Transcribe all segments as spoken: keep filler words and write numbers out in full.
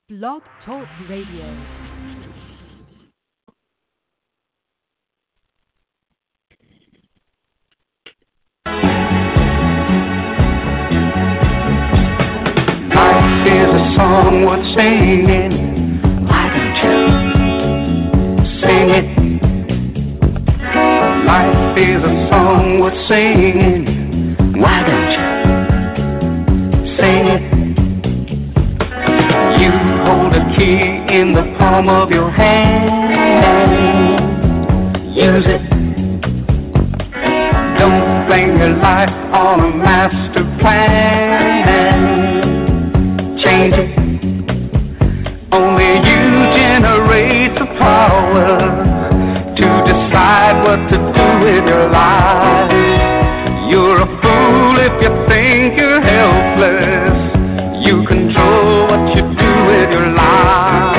Blog Talk Radio. Life is a song worth singing. Why don't you sing it? Life is a song worth singing. Why don't you sing it? You hold a key in the palm of your hand. Use it. Don't blame your life on a master plan. Change it. Only you generate the power to decide what to do with your life. You're a fool if you think you're helpless. You control what you do with your life.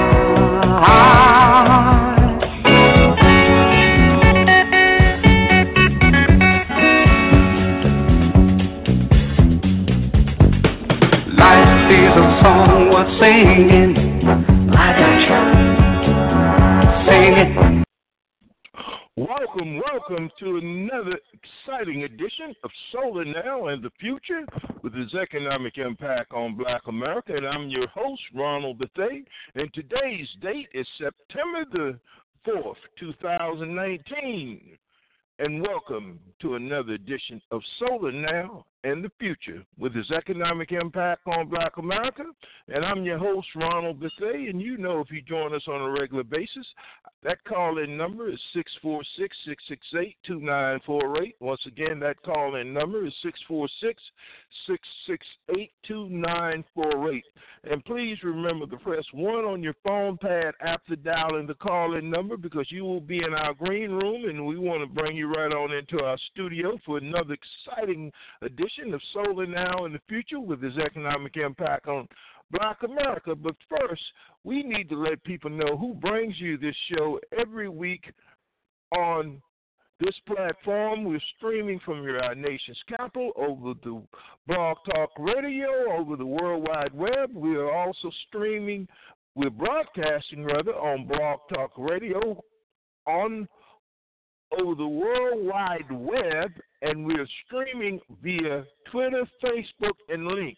Life is a song worth singing. Why don't you sing it? Welcome, welcome to another exciting edition of Solar Now and the Future with its economic impact on Black America. And I'm your host, Ronald Bethea. And today's date is September the fourth, two thousand nineteen. And welcome to another edition of Solar Now and the Future with its economic impact on Black America. And I'm your host, Ronald Bethea. And you know, if you join us on a regular basis, that call-in number is six four six, six six eight, two nine four eight. Once again, that call-in number is six four six, six six eight, two nine four eight. And please remember to press one on your phone pad after dialing the call-in number, because you will be in our green room, and we want to bring you right on into our studio for another exciting edition of Solar Now in the Future with its economic impact on Black America. But first, we need to let people know who brings you this show every week on this platform. We're streaming from your, our nation's capital over the Blog Talk Radio, over the World Wide Web. We are also streaming, we're broadcasting rather, on Blog Talk Radio on over the World Wide Web, and we're streaming via Twitter, Facebook, and Link.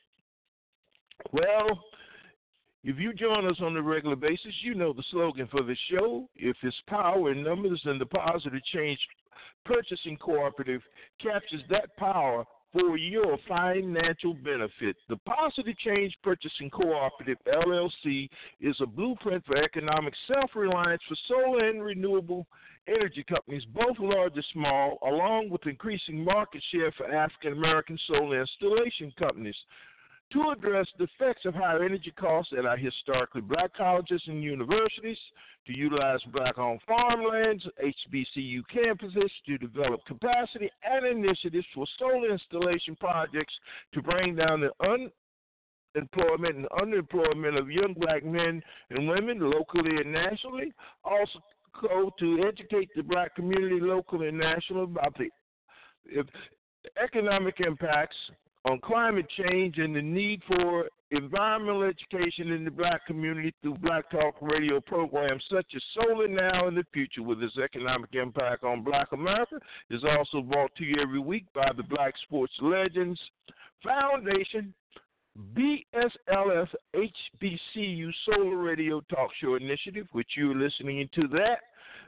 Well, if you join us on a regular basis, you know the slogan for the show. If it's power in numbers, then the Positive Change Purchasing Cooperative captures that power for your financial benefit. The Positive Change Purchasing Cooperative, L L C, is a blueprint for economic self-reliance for solar and renewable energy companies, both large and small, along with increasing market share for African-American solar installation companies. To address the effects of higher energy costs at our historically black colleges and universities, to utilize black-owned farmlands, H B C U campuses, to develop capacity and initiatives for solar installation projects to bring down the unemployment and underemployment of young black men and women locally and nationally. Also, go to educate the black community locally and nationally about the if, economic impacts on climate change and the need for environmental education in the black community through Black Talk Radio programs such as Solar Now in the Future with its economic impact on Black America. Is also brought to you every week by the Black Sports Legends Foundation, B S L F H B C U Solar Radio Talk Show Initiative, which you're listening to that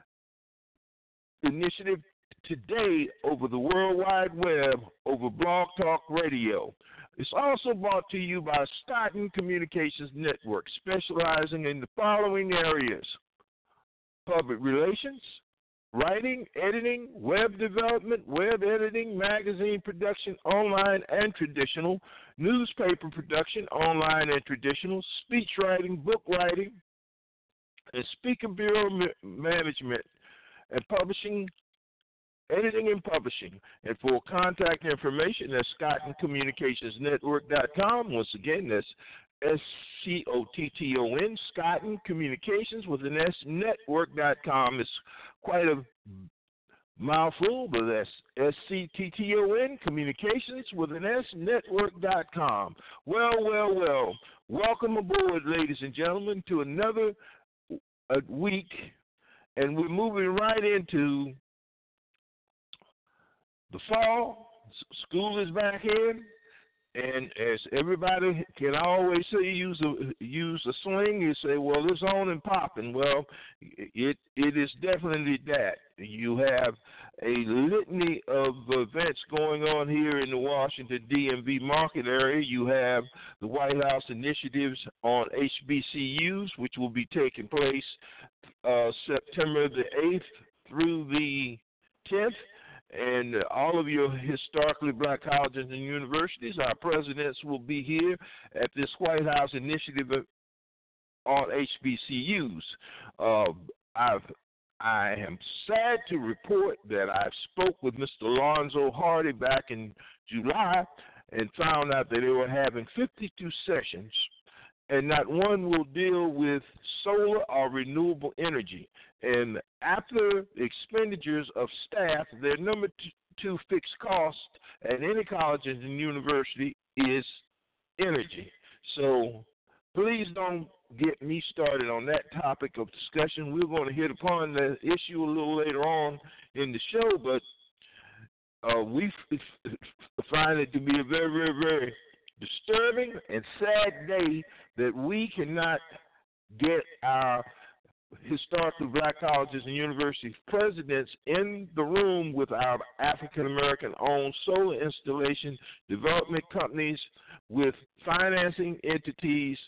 initiative today over the World Wide Web, over Blog Talk Radio. It's also brought to you by Stockton Communications Network, specializing in the following areas: public relations, writing, editing, web development, web editing, magazine production, online and traditional, newspaper production, online and traditional, speech writing, book writing, and speaker bureau ma- management, and publishing, editing and publishing. And for contact information, that's Stockton Communications Network dot com. Once again, that's S C O T T O N, Stockton Communications with an S, network dot com. It's quite a mouthful, but that's S C T T O N, Communications with an S, network dot com. Well, well, well, Welcome aboard, ladies and gentlemen, to another uh, week, and we're moving right into the fall. S- School is back in, and as everybody can always say, use a use a sling. You say, "Well, it's on and popping." Well, it it is definitely that. You have a litany of events going on here in the Washington D M V market area. You have the White House initiatives on H B C Us, which will be taking place uh, September the eighth through the tenth. And all of your historically black colleges and universities, our presidents will be here at this White House initiative on H B C Us. Uh, I've I am sad to report that I spoke with Mister Lonzo Hardy back in July and found out that they were having fifty-two sessions, and not one will deal with solar or renewable energy. And after expenditures of staff, their number two fixed cost at any college and university is energy. So please don't get me started on that topic of discussion. We're going to hit upon the issue a little later on in the show, but uh, we f- find it to be a very, very, very disturbing and sad day that we cannot get our historically black colleges and university presidents in the room with our African-American owned solar installation development companies with financing entities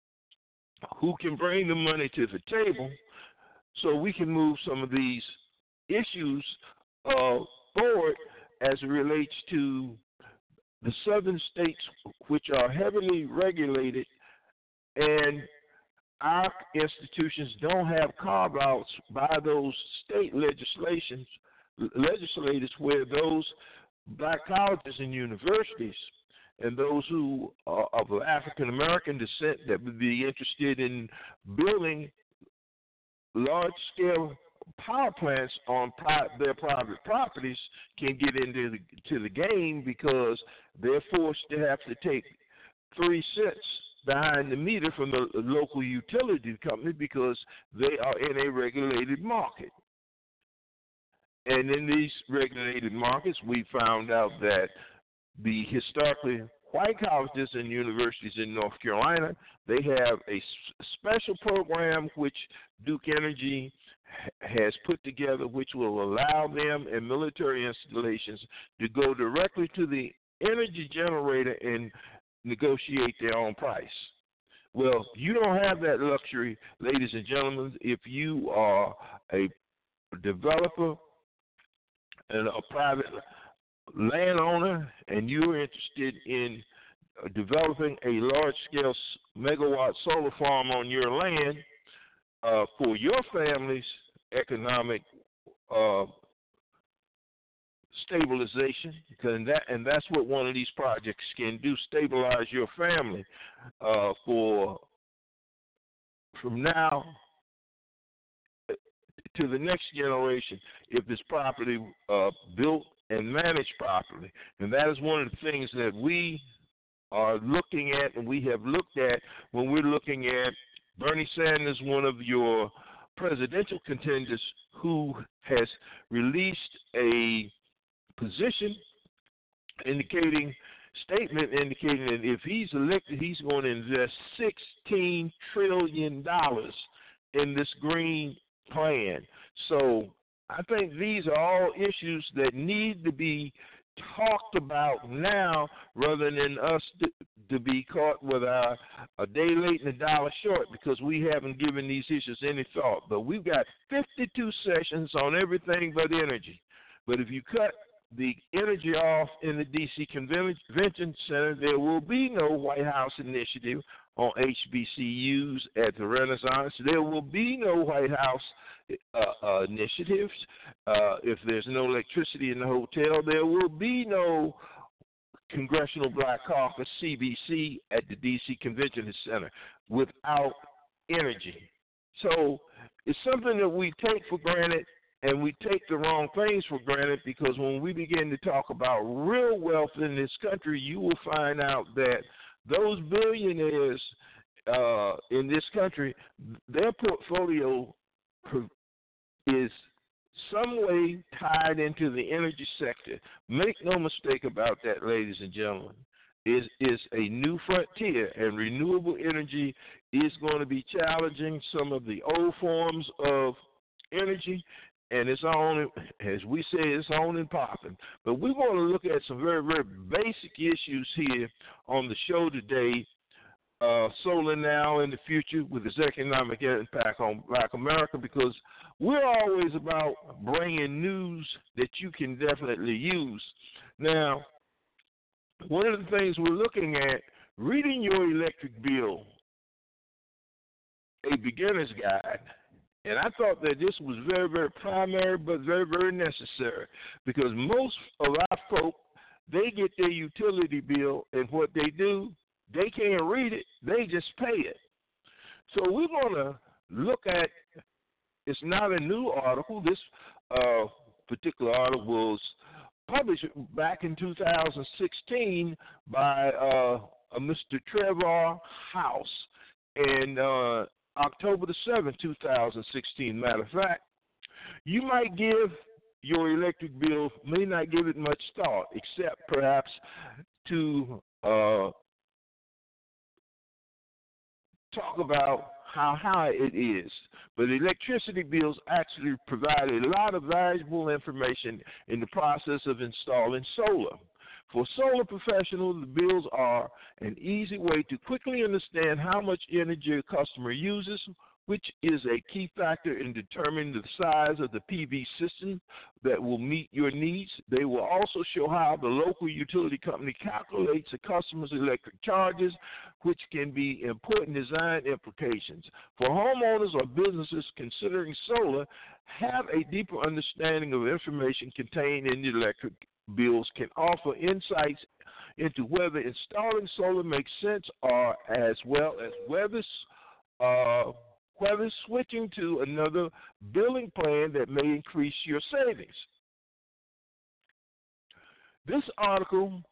who can bring the money to the table so we can move some of these issues uh, forward as it relates to the southern states, which are heavily regulated, and our institutions don't have carve-outs by those state legislations, legislators where those black colleges and universities and those who are of African-American descent that would be interested in building large-scale power plants on pri- their private properties can get into the, to the game because they're forced to have to take three cents behind the meter from the local utility company because they are in a regulated market. And in these regulated markets, we found out that the historically white colleges and universities in North Carolina, they have a special program which Duke Energy has put together, which will allow them and military installations to go directly to the energy generator and negotiate their own price. Well, you don't have that luxury, ladies and gentlemen, if you are a developer and a private landowner and you're interested in developing a large-scale megawatt solar farm on your land uh, for your family's economic uh, stabilization, and that and that's what one of these projects can do: stabilize your family uh, for from now to the next generation if it's properly uh, built and managed properly. And that is one of the things that we are looking at, and we have looked at when we're looking at Bernie Sanders, one of your presidential contenders, who has released a position indicating, statement indicating that if he's elected, he's going to invest sixteen trillion dollars in this green plan. So I think these are all issues that need to be talked about now rather than us to, to be caught with our a day late and a dollar short because we haven't given these issues any thought. But we've got fifty-two sessions on everything but energy. But if you cut the energy off in the D C Convention Center, there will be no White House initiative on H B C Us at the Renaissance. There will be no White House uh, uh, initiatives. Uh, if there's no electricity in the hotel, there will be no Congressional Black Caucus, C B C, at the D C Convention Center without energy. So it's something that we take for granted, and we take the wrong things for granted because when we begin to talk about real wealth in this country, you will find out that those billionaires uh, in this country, their portfolio is some way tied into the energy sector. Make no mistake about that, ladies and gentlemen. Is is a new frontier, and renewable energy is going to be challenging some of the old forms of energy, and it's on, as we say, it's on and popping. But we're going to look at some very, very basic issues here on the show today. Uh, solar now in the future with its economic impact on Black America, because we're always about bringing news that you can definitely use. Now, one of the things we're looking at, reading your electric bill, a beginner's guide, and I thought that this was very, very primary but very, very necessary, because most of our folk, they get their utility bill, and what they do, they can't read it, they just pay it. So we're going to look at, it's not a new article. This uh, particular article was published back in two thousand sixteen by uh, uh, Mister Trevor House, and uh, October the seventh, two thousand sixteen. Matter of fact, you might give your electric bill, may not give it much thought, except perhaps to uh, talk about how high it is. But electricity bills actually provide a lot of valuable information in the process of installing solar. For solar professionals, the bills are an easy way to quickly understand how much energy a customer uses, which is a key factor in determining the size of the P V system that will meet your needs. They will also show how the local utility company calculates a customer's electric charges, which can be important design implications. For homeowners or businesses considering solar, have a deeper understanding of information contained in the electric bills can offer insights into whether installing solar makes sense, or as well as whether uh, whether switching to another billing plan that may increase your savings. This article,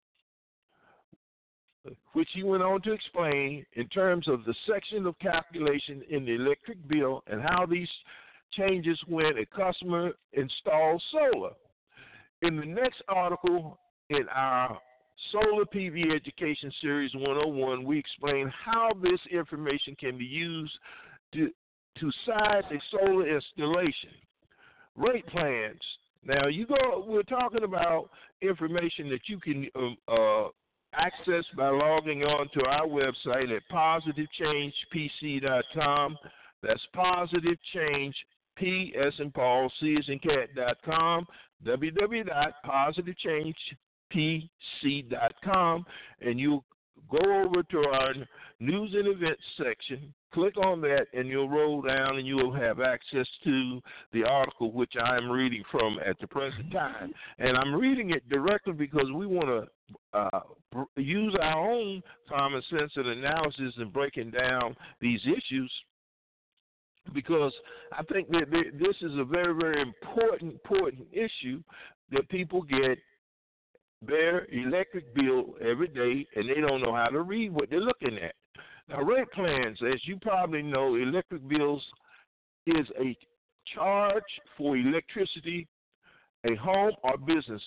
which he went on to explain in terms of the section of calculation in the electric bill and how these changes when a customer installs solar. In the next article in our Solar P V Education Series one oh one, we explain how this information can be used to, to size a solar installation. Rate plans. Now, you go. We're talking about information that you can um, uh, access by logging on to our website at positive change p c dot com. That's positive change, P as in Paul, C as in cat dot com, w w w dot positive change p c dot com, and you'll go over to our news and events section, click on that, and you'll roll down and you'll have access to the article which I'm reading from at the present time. And I'm reading it directly because we want to uh, use our own common sense and analysis in breaking down these issues, because I think that this is a very, very important, important issue that people get their electric bill every day, and they don't know how to read what they're looking at. Now, rate plans, as you probably know, electric bills is a charge for electricity, a home or business,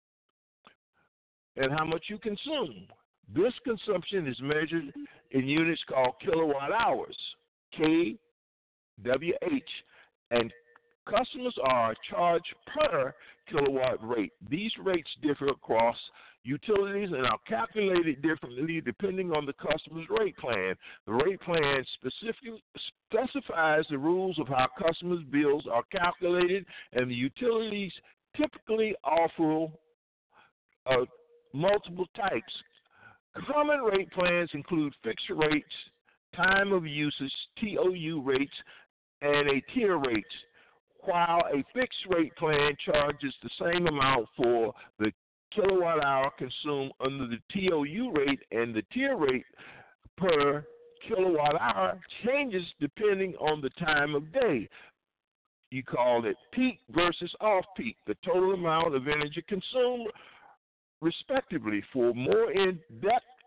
and how much you consume. This consumption is measured in units called kilowatt hours, K W H, and customers are charged per kilowatt rate. These rates differ across utilities and are calculated differently depending on the customer's rate plan. The rate plan specifically specifies the rules of how customers' bills are calculated, and the utilities typically offer uh, multiple types. Common rate plans include fixed rates, time of usage, T O U rates, and a tier rate, while a fixed rate plan charges the same amount for the kilowatt hour consumed under the T O U rate, and the tier rate per kilowatt hour changes depending on the time of day. You call it peak versus off-peak, the total amount of energy consumed, respectively. For more in-depth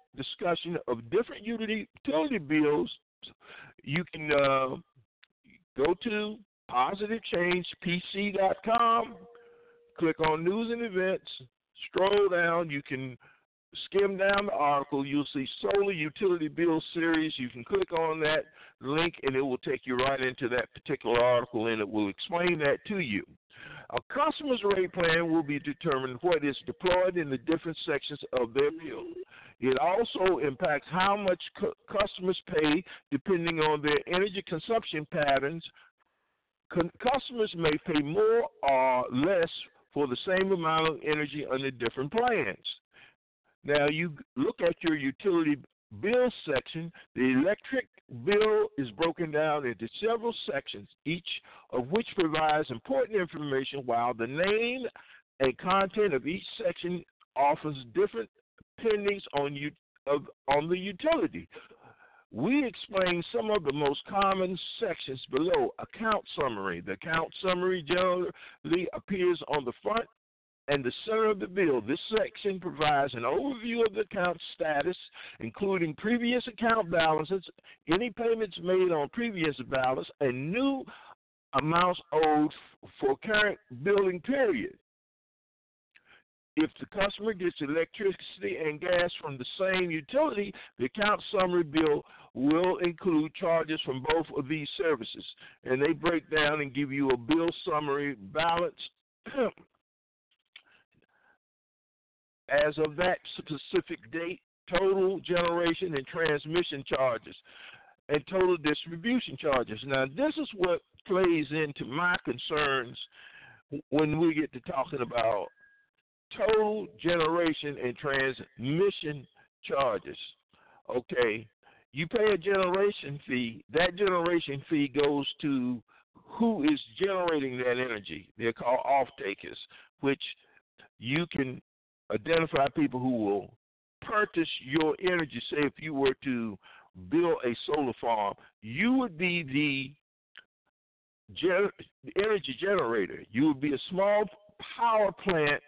discussion of different utility, utility bills, you can uh, go to positive change p c dot com, click on News and Events, scroll down. You can skim down the article. You'll see Solar Utility Bill Series. You can click on that link, and it will take you right into that particular article, and it will explain that to you. A customer's rate plan will be determined what is deployed in the different sections of their bill. It also impacts how much cu- customers pay depending on their energy consumption patterns. Con- customers may pay more or less for the same amount of energy under different plans. Now, you look at your utility bill section. The electric bill is broken down into several sections, each of which provides important information, while the name and content of each section offers different depending on you of, on the utility. We explain some of the most common sections below. Account summary. The account summary generally appears on the front and the center of the bill. This section provides an overview of the account status, including previous account balances, any payments made on previous balance, and new amounts owed for current billing period. If the customer gets electricity and gas from the same utility, the account summary bill will include charges from both of these services. And they break down and give you a bill summary balance as of that specific date, total generation and transmission charges, and total distribution charges. Now, this is what plays into my concerns when we get to talking about total generation and transmission charges. Okay, you pay a generation fee. That generation fee goes to who is generating that energy. They're called off-takers, which you can identify people who will purchase your energy. Say if you were to build a solar farm, you would be the gener- energy generator. You would be a small power plant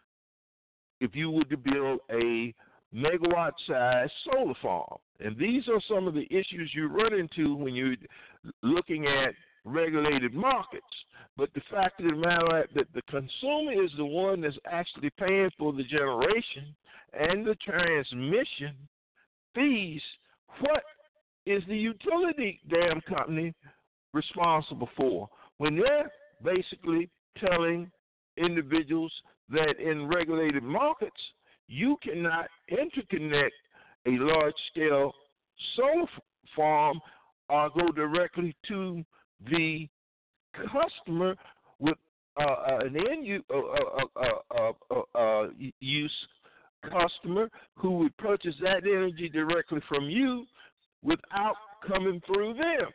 if you were to build a megawatt-sized solar farm. And these are some of the issues you run into when you're looking at regulated markets. But the fact of the matter is that the consumer is the one that's actually paying for the generation and the transmission fees. What is the utility damn company responsible for when they're basically telling individuals that in regulated markets you cannot interconnect a large-scale solar farm or go directly to the customer with uh, an end use, uh, uh, uh, uh, uh, use customer who would purchase that energy directly from you without coming through them.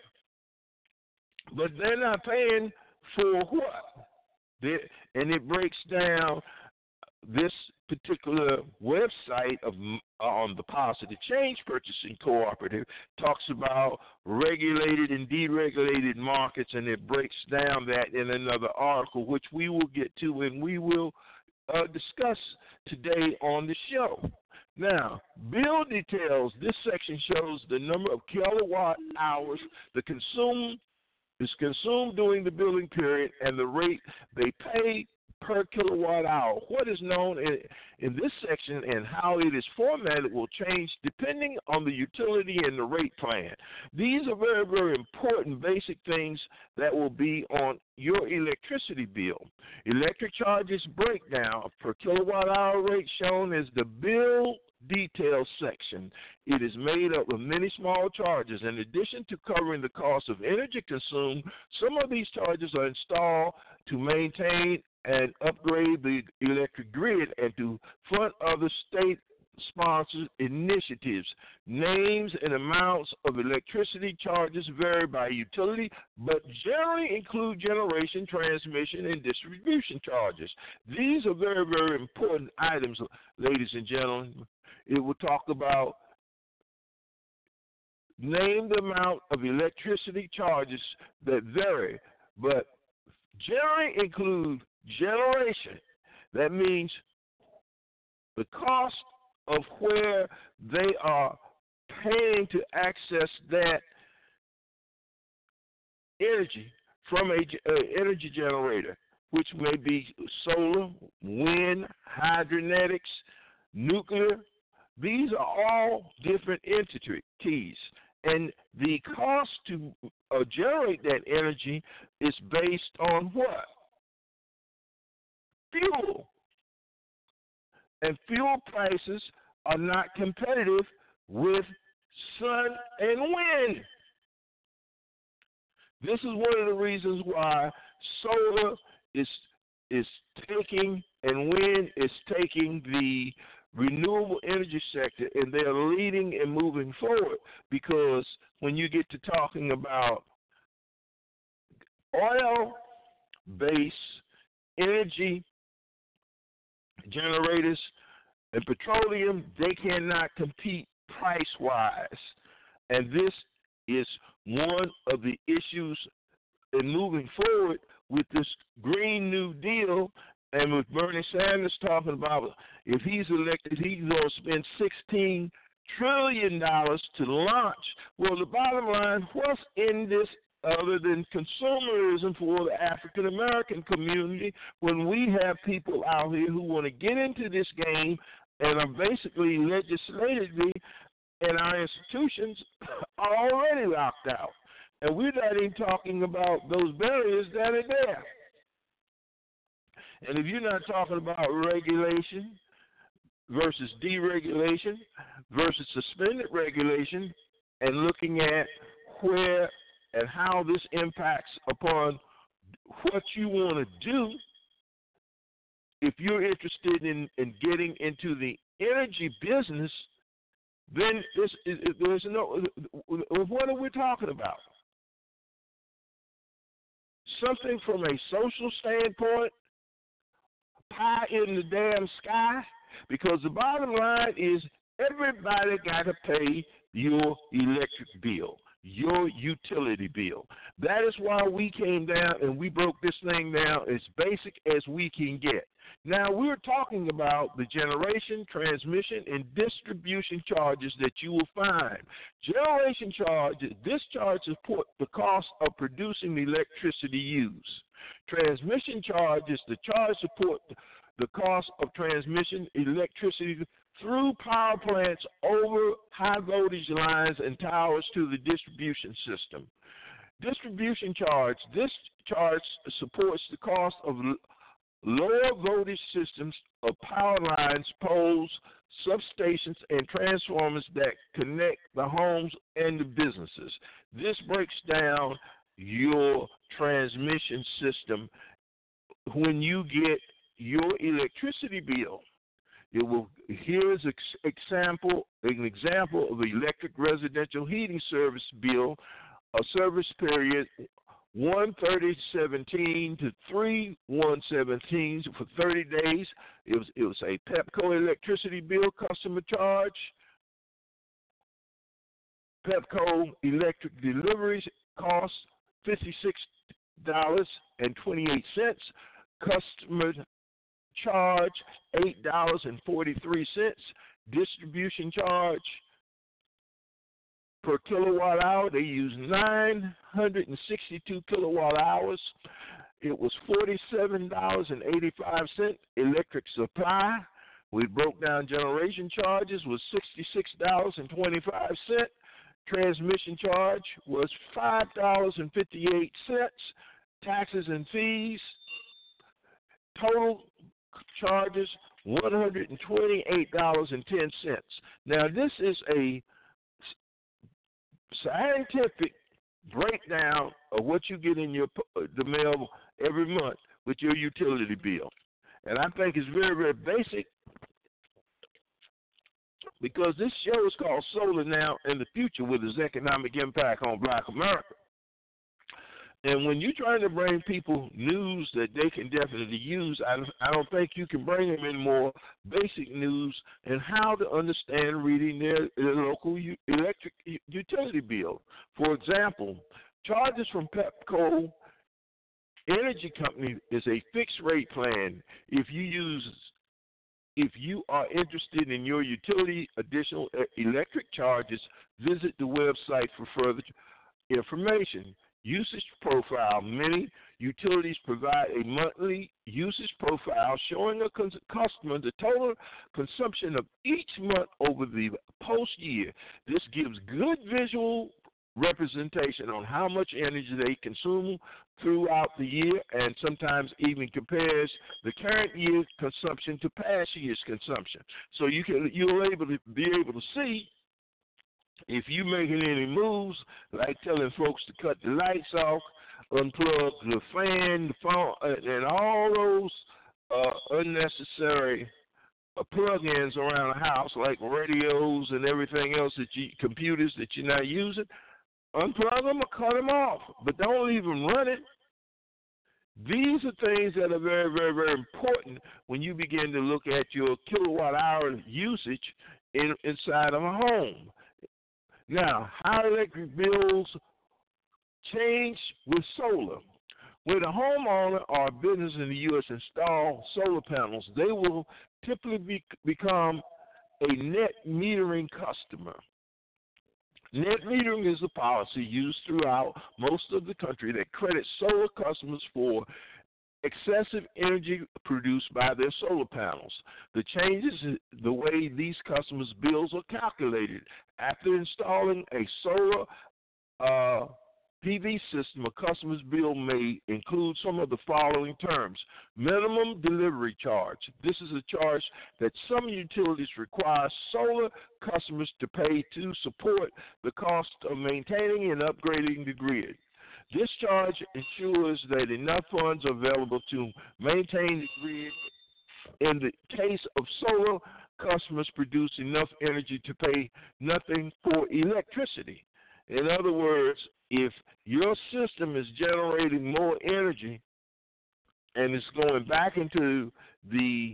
But they're not paying for what? They're, and it breaks down this particular website of on the Positive Change Purchasing Cooperative talks about regulated and deregulated markets, and it breaks down that in another article, which we will get to and we will uh, discuss today on the show. Now, bill details. This section shows the number of kilowatt hours the consume is consumed during the billing period and the rate they pay per kilowatt hour. What is known in, in this section and how it is formatted will change depending on the utility and the rate plan. These are very, very important basic things that will be on your electricity bill. Electric charges breakdown per kilowatt hour rate shown as the bill details section. It is made up of many small charges. In addition to covering the cost of energy consumed, some of these charges are installed to maintain and upgrade the electric grid and to fund other state-sponsored initiatives. Names and amounts of electricity charges vary by utility, but generally include generation, transmission, and distribution charges. These are very, very important items, ladies and gentlemen. It will talk about name the amount of electricity charges that vary, but generally include generation. That means the cost of where they are paying to access that energy from a, a energy generator, which may be solar, wind, hydronetics, nuclear. These are all different entities, and the cost to uh, generate that energy is based on what? Fuel. And fuel prices are not competitive with sun and wind. This is one of the reasons why solar is is taking and wind is taking the renewable energy sector, and they're leading and moving forward, because when you get to talking about oil-based energy generators and petroleum, they cannot compete price-wise. And this is one of the issues in moving forward with this Green New Deal, and with Bernie Sanders talking about if he's elected, he's going to spend sixteen trillion dollars to launch. Well, the bottom line, what's in this other than consumerism for the African American community when we have people out here who want to get into this game and are basically legislatively in our institutions are already locked out? And we're not even talking about those barriers that are there. And if you're not talking about regulation versus deregulation versus suspended regulation and looking at where and how this impacts upon what you want to do, if you're interested in, in getting into the energy business, then this is, there's no, what are we talking about? Something from a social standpoint, pie in the damn sky, because the bottom line is everybody got to pay your electric bill, your utility bill. That is why we came down and we broke this thing down as basic as we can get. Now, we're talking about the generation, transmission, and distribution charges that you will find. Generation charges, this charge support the cost of producing the electricity used. Transmission charges, the charge support the cost of transmission electricity through power plants over high voltage lines and towers to the distribution system. Distribution charge, this charge supports the cost of lower voltage systems of power lines, poles, substations, and transformers that connect the homes and the businesses. This breaks down your transmission system when you get your electricity bill. It will. Here is an example, an example of the electric residential heating service bill, a service period one thirty seventeen to three one seventeen for thirty days. It was it was a Pepco electricity bill customer charge. Pepco electric deliveries cost fifty-six dollars and twenty-eight cents. Customer charge eight dollars and forty-three cents. Distribution charge per kilowatt hour, they use nine hundred sixty-two kilowatt hours. It was forty-seven dollars and eighty-five cents. Electric supply, we broke down generation charges, was sixty-six dollars and twenty-five cents. Transmission charge was five dollars and fifty-eight cents. Taxes and fees, total charges one hundred twenty-eight dollars and ten cents. Now, this is a scientific breakdown of what you get in your the mail every month with your utility bill. And I think it's very, very basic, because this show is called Solar Now in the Future with its economic impact on Black America. And when you're trying to bring people news that they can definitely use, I, I don't think you can bring them in more basic news and how to understand reading their, their local u- electric u- utility bill. For example, charges from Pepco Energy Company is a fixed rate plan. If you use If you are interested in your utility additional electric charges, visit the website for further information. Usage profile. Many utilities provide a monthly usage profile showing a cons- customer the total consumption of each month over the post year. This gives good visual representation on how much energy they consume throughout the year, and sometimes even compares the current year's consumption to past year's consumption. So you can you'll able to be able to see if you're making any moves, like telling folks to cut the lights off, unplug the fan, the phone, and all those uh, unnecessary uh, plug-ins around the house, like radios and everything else that you computers that you're not using. Unplug them or cut them off, but don't leave them running. These are things that are very, very, very important when you begin to look at your kilowatt hour usage in, inside of a home. Now, how electric bills change with solar. When a homeowner or a business in the U S install solar panels, they will typically be, become a net metering customer. Net metering is a policy used throughout most of the country that credits solar customers for excessive energy produced by their solar panels. The changes in the way these customers' bills are calculated. After installing a solar uh, P V system, a customer's bill may include some of the following terms. Minimum delivery charge. This is a charge that some utilities require solar customers to pay to support the cost of maintaining and upgrading the grid. This charge ensures that enough funds are available to maintain the grid. In the case of solar, customers produce enough energy to pay nothing for electricity. In other words, if your system is generating more energy and it's going back into the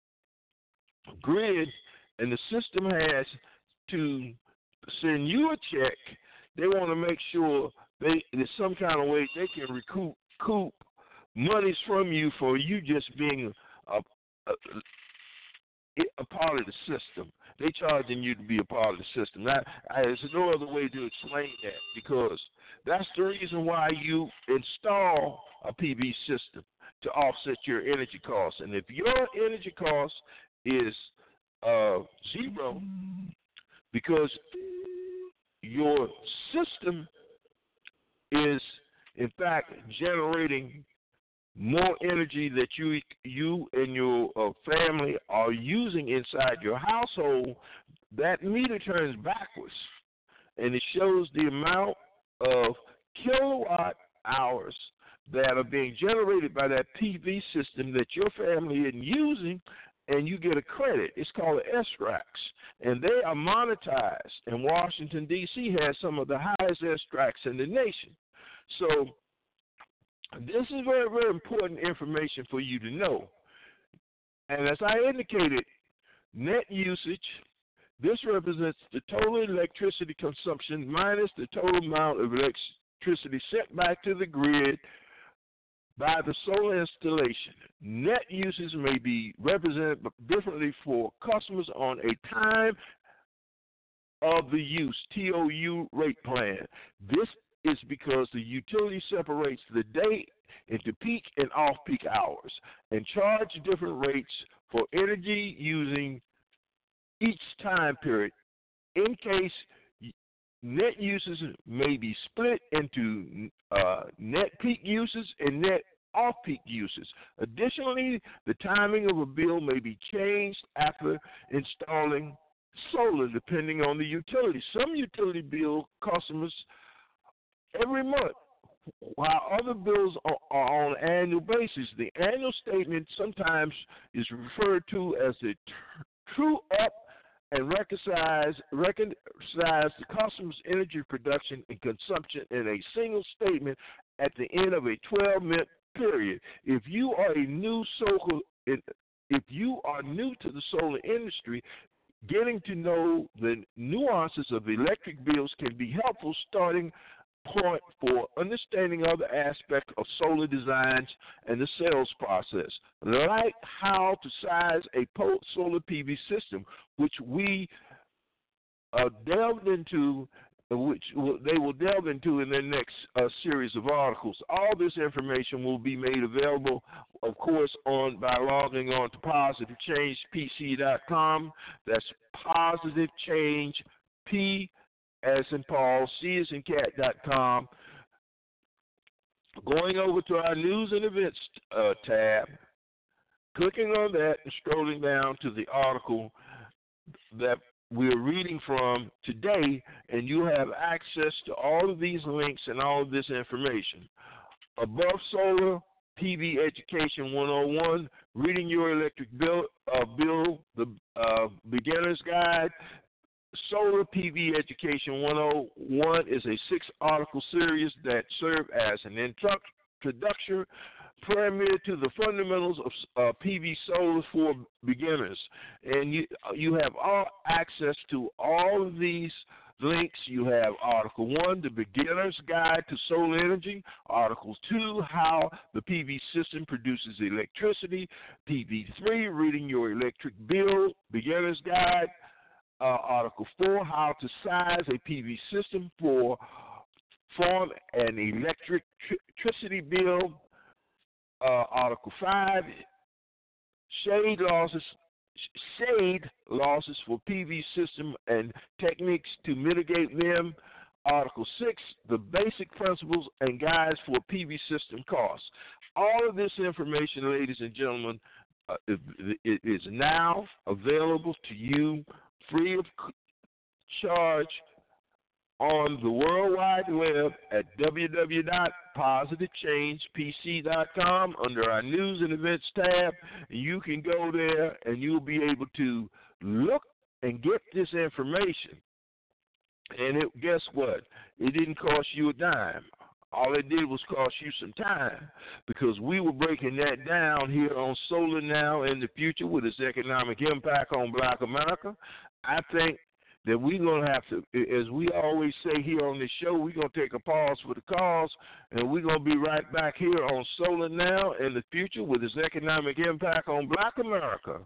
grid and the system has to send you a check, they want to make sure they, there's some kind of way they can recoup, recoup monies from you for you just being a, a, a part of the system. They charging you to be a part of the system. That, I, there's no other way to explain that, because that's the reason why you install a P V system, to offset your energy costs. And if your energy cost is uh, zero, because your system is, in fact, generating more energy that you you and your uh, family are using inside your household, that meter turns backwards, and it shows the amount of kilowatt hours that are being generated by that P V system that your family isn't using, and you get a credit. It's called an S RACs, and they are monetized. And Washington, D C has some of the highest S RACs in the nation. So this is very, very important information for you to know. And as I indicated, net usage, this represents the total electricity consumption minus the total amount of electricity sent back to the grid by the solar installation. Net usage may be represented differently for customers on a time of the use, T O U rate plan. This is because the utility separates the day into peak and off-peak hours and charge different rates for energy using each time period. In case net uses may be split into uh, net peak uses and net off-peak uses. Additionally, the timing of a bill may be changed after installing solar, depending on the utility. Some utility bill customers every month, while other bills are, are on an annual basis. The annual statement sometimes is referred to as the true up and reconcile, reconcile the customer's energy production and consumption in a single statement at the end of a twelve-month period. If you are a new solar, if you are new to the solar industry, getting to know the nuances of electric bills can be helpful starting point for understanding other aspects of solar designs and the sales process, like how to size a solar P V system, which we uh, delved into, which they will delve into in their next uh, series of articles. All this information will be made available, of course, on by logging on to positive change p c dot com. That's Positive Change P as in Paul, C as in cat dot com. Going over to our news and events uh, tab, clicking on that and scrolling down to the article that we're reading from today, and you have access to all of these links and all of this information. Above Solar P V Education one oh one, Reading Your Electric Bill, uh, bill the uh, Beginner's Guide. Solar P V Education one oh one is a six-article series that serve as an introduction primarily to the fundamentals of uh, P V solar for beginners. And you you have all access to all of these links. You have Article one, The Beginner's Guide to Solar Energy. Article two, How the P V System Produces Electricity. P V three, Reading Your Electric Bill, Beginner's Guide. Uh, Article four, How to Size a P V System for Form an Electric Electricity Bill. Uh, Article five, Shade Losses Shade losses for P V system and techniques to mitigate them. Article six, the basic principles and guides for P V system costs. All of this information, ladies and gentlemen, uh, it is now available to you free of charge on the World Wide Web at w w w dot positive change p c dot com under our News and Events tab. You can go there and you'll be able to look and get this information. And it, guess what? It didn't cost you a dime. All it did was cost you some time, because we were breaking that down here on Solar Now in the Future with its economic impact on Black America. I think that we're going to have to, as we always say here on this show, we're going to take a pause for the cause, and we're going to be right back here on Solar Now in the Future with its economic impact on Black America.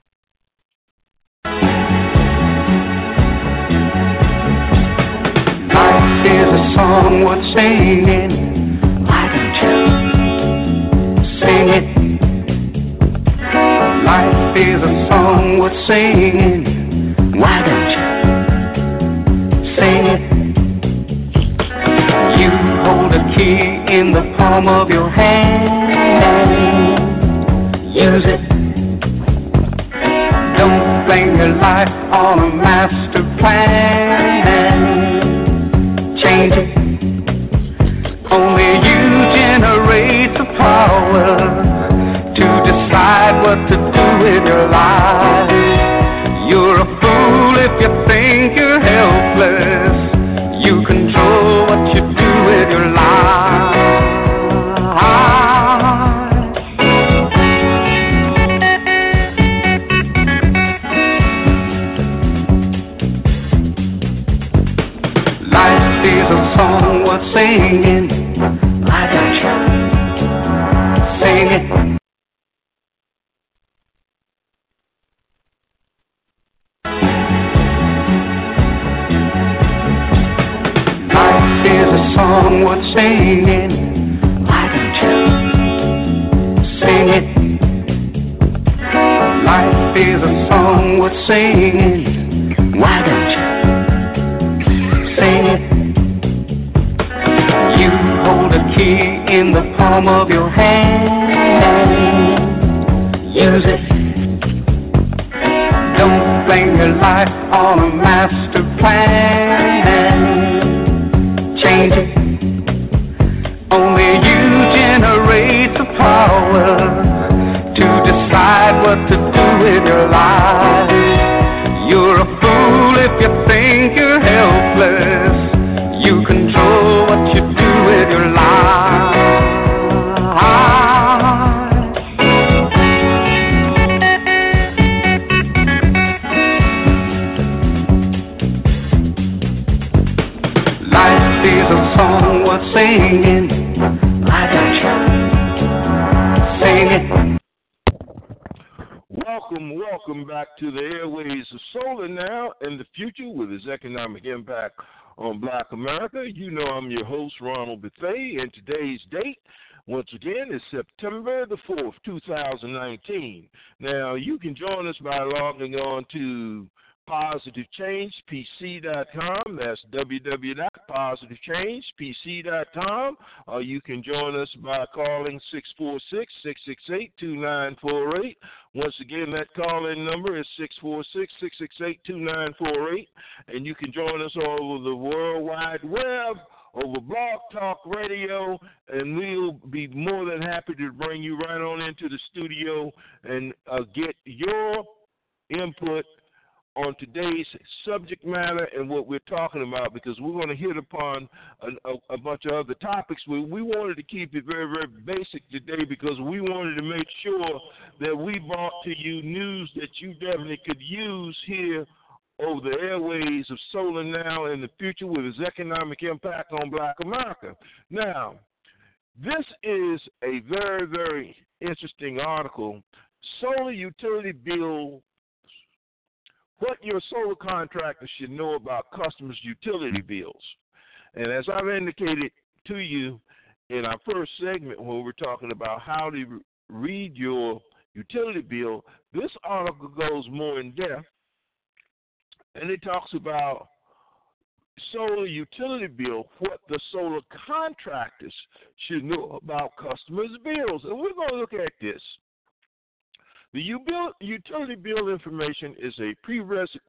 Life is a song worth singing. Why don't you sing it? Life is a song worth singing. Why don't you sing it? You hold a key in the palm of your hand. Use it. Don't blame your life on a master plan. Change it. Only you generate the power to decide what to do with your life. You're a fool if you think you're helpless. You control what you do with your life. Life is a song worth singing. Why don't you sing it? Life is a song worth singing. Why don't you sing it? Life is a song worth singing. Why don't you sing it? You hold a key in the palm of your hand. Use it. Don't blame your life on a master plan. Change it. Only you generate the power to decide what to do with your life. You're a fool if you think you're helpless. You control what you do with your life. Life is a song worth start singing like I try. Sing it. Welcome, welcome back to the airways of Solar Now and the Future with its economic impact on Black America. You know I'm your host, Ronald Bethea, and today's date, once again, is September the fourth, two thousand nineteen. Now, you can join us by logging on to Positive Change P C dot com. That's w w w dot positive change p c dot com. Or you can join us by calling six four six, six six eight, two nine four eight. Once again, that call-in number is six four six, six six eight, two nine four eight. And you can join us all over the World Wide Web, over Blog Talk Radio, and we'll be more than happy to bring you right on into the studio and uh, get your input on today's subject matter and what we're talking about, because we're going to hit upon a, a, a bunch of other topics. We, we wanted to keep it very, very basic today because we wanted to make sure that we brought to you news that you definitely could use here over the airways of Solar Now in the Future with its economic impact on Black America. Now, this is a very, very interesting article. Solar utility bill. What your solar contractor should know about customers' utility bills. And as I've indicated to you in our first segment when we were talking about how to re- read your utility bill, this article goes more in depth, and it talks about solar utility bill, what the solar contractors should know about customers' bills. And we're going to look at this. The utility bill information is a prerequisite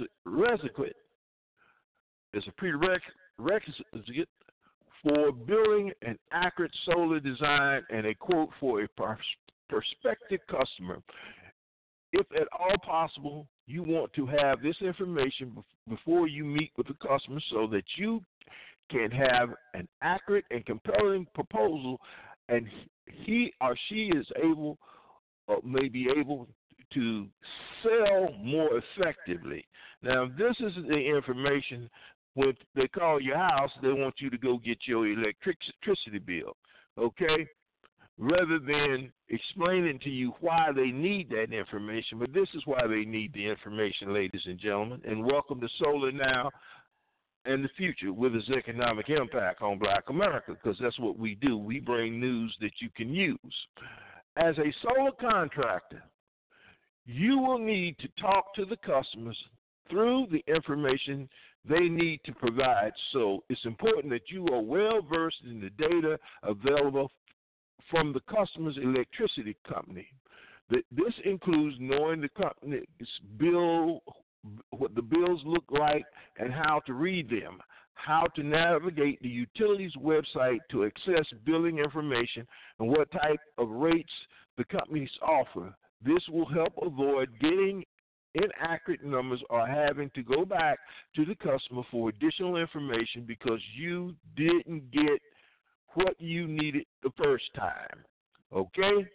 is a prerequisite for building an accurate solar design and a quote for a prospective customer. If at all possible, you want to have this information before you meet with the customer so that you can have an accurate and compelling proposal, and he or she is able or may be able to sell more effectively. Now, this is the information. When they call your house, they want you to go get your electricity bill, okay? Rather than explaining to you why they need that information, but this is why they need the information, ladies and gentlemen. And welcome to Solar Now and the Future with its economic impact on Black America, because that's what we do. We bring news that you can use. As a solar contractor, you will need to talk to the customers through the information they need to provide. So it's important that you are well versed in the data available from the customer's electricity company. This includes knowing the company's bill, what the bills look like, and how to read them, how to navigate the utility's website to access billing information, and what type of rates the companies offer. This will help avoid getting inaccurate numbers or having to go back to the customer for additional information because you didn't get what you needed the first time. Okay?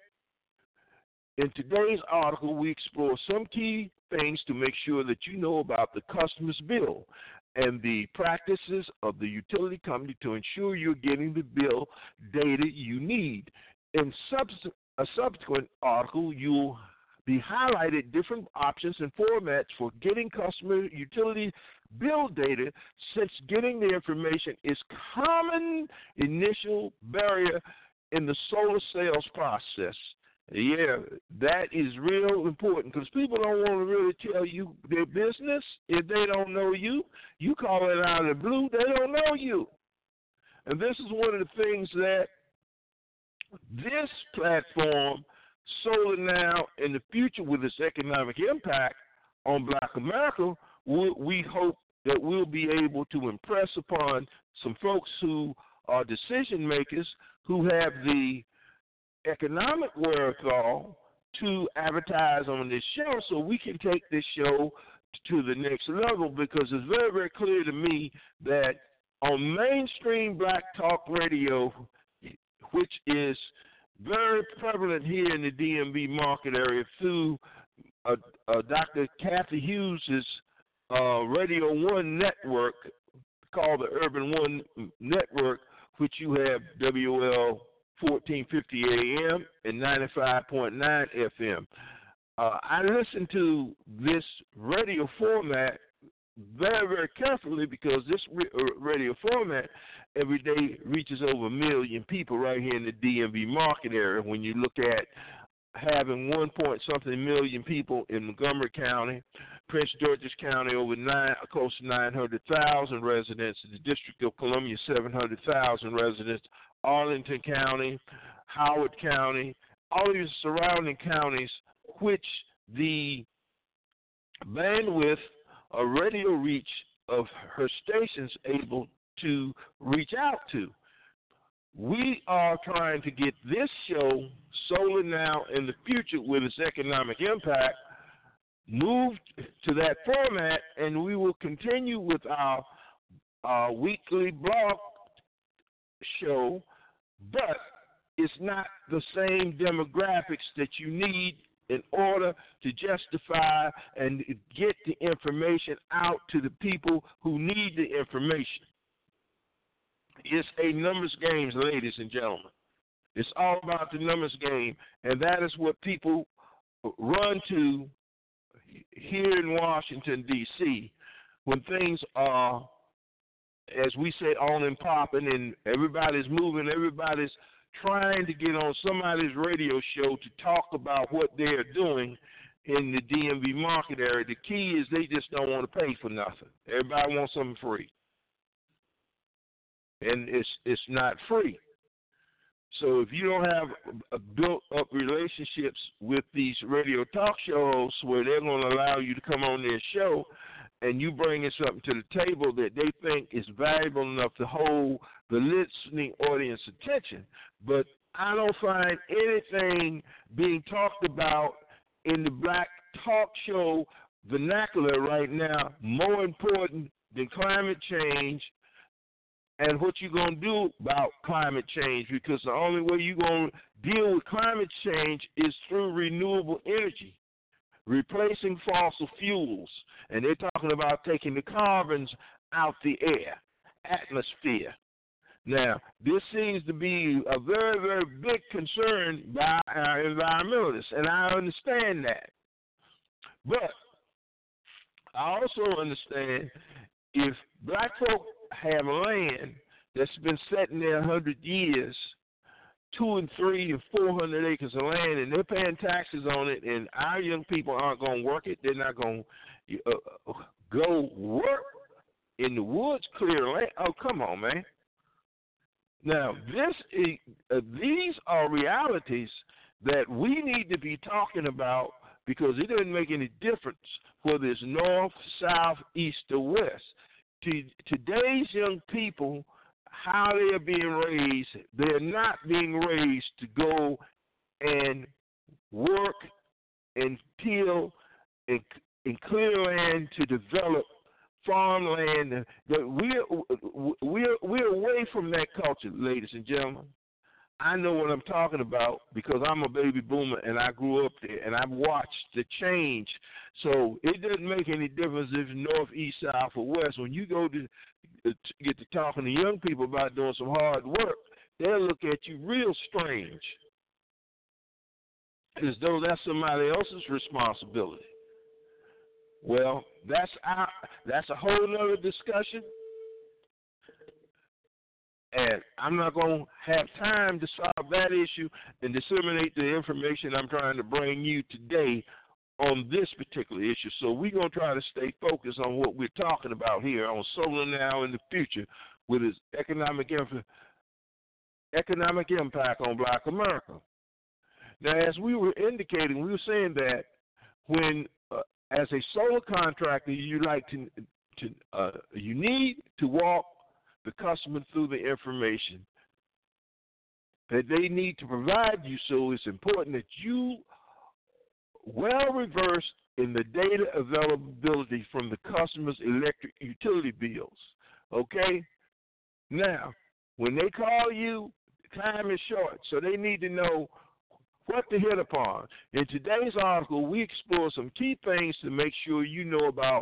In today's article, we explore some key things to make sure that you know about the customer's bill and the practices of the utility company to ensure you're getting the bill data you need. In subs- a subsequent article, you'll be highlighted different options and formats for getting customer utility bill data, since getting the information is common initial barrier in the solar sales process. Yeah, that is real important because people don't want to really tell you their business if they don't know you. You call it out of the blue, they don't know you. And this is one of the things that this platform, Solar Now in the Future with its economic impact on Black America, we, we hope that we'll be able to impress upon some folks who are decision makers who have the economic wherewithal to advertise on this show so we can take this show to the next level, because it's very, very clear to me that on mainstream black talk radio, which is very prevalent here in the D M V market area through uh, uh, Doctor Kathy Hughes' uh, Radio One network called the Urban One Network, which you have W L fourteen fifty A M and ninety-five point nine F M. Uh, I listen to this radio format very, very carefully because this radio format every day reaches over a million people right here in the D M V market area. When you look at having one point something million people in Montgomery County, Prince George's County over nine, close to nine hundred thousand residents, the District of Columbia seven hundred thousand residents, Arlington County, Howard County, all these surrounding counties, which the bandwidth or radio reach of her stations able to reach out to. We are trying to get this show, Solar Now in the Future, with its economic impact, moved to that format, and we will continue with our, our weekly blog show, but it's not the same demographics that you need in order to justify and get the information out to the people who need the information. It's a numbers game, ladies and gentlemen. It's all about the numbers game, and that is what people run to here in Washington, D C when things are, as we say, on and popping, and everybody's moving, everybody's trying to get on somebody's radio show to talk about what they're doing in the D M V market area. The key is they just don't want to pay for nothing. Everybody wants something free. And it's it's not free. So if you don't have a built-up relationships with these radio talk shows where they're going to allow you to come on their show and you bringing something to the table that they think is valuable enough to hold the listening audience attention, but I don't find anything being talked about in the black talk show vernacular right now more important than climate change and what you're going to do about climate change, because the only way you're going to deal with climate change is through renewable energy, replacing fossil fuels. And they're talking about taking the carbons out the air, atmosphere. Now, this seems to be a very, very big concern by our environmentalists, and I understand that. But I also understand if black folk have land that's been sitting there a hundred years, two and three and four hundred acres of land, and they're paying taxes on it, and our young people aren't going to work it. They're not going to uh, go work in the woods, clear land. Oh, come on, man. Now, this is, uh, these are realities that we need to be talking about, because it doesn't make any difference whether it's north, south, east, or west. To today's young people, how they are being raised, they're not being raised to go and work and till and, and clear land to develop farmland. We're, we're, we're away from that culture, ladies and gentlemen. I know what I'm talking about because I'm a baby boomer and I grew up there and I've watched the change. So it doesn't make any difference if north, east, south, or west. When you go to, to get to talking to young people about doing some hard work, they'll look at you real strange, as though that's somebody else's responsibility. Well, that's our, that's a whole nother discussion. And I'm not going to have time to solve that issue and disseminate the information I'm trying to bring you today on this particular issue. So we're going to try to stay focused on what we're talking about here on Solar Now in the Future with its economic, inf- economic impact on Black America. Now, as we were indicating, we were saying that when, uh, as a solar contractor, you like to, to uh, you need to walk the customer through the information that they need to provide you. So it's important that you well reversed in the data availability from the customer's electric utility bills. Okay? Now, when they call you, time is short, so they need to know what to hit upon. In today's article, we explore some key things to make sure you know about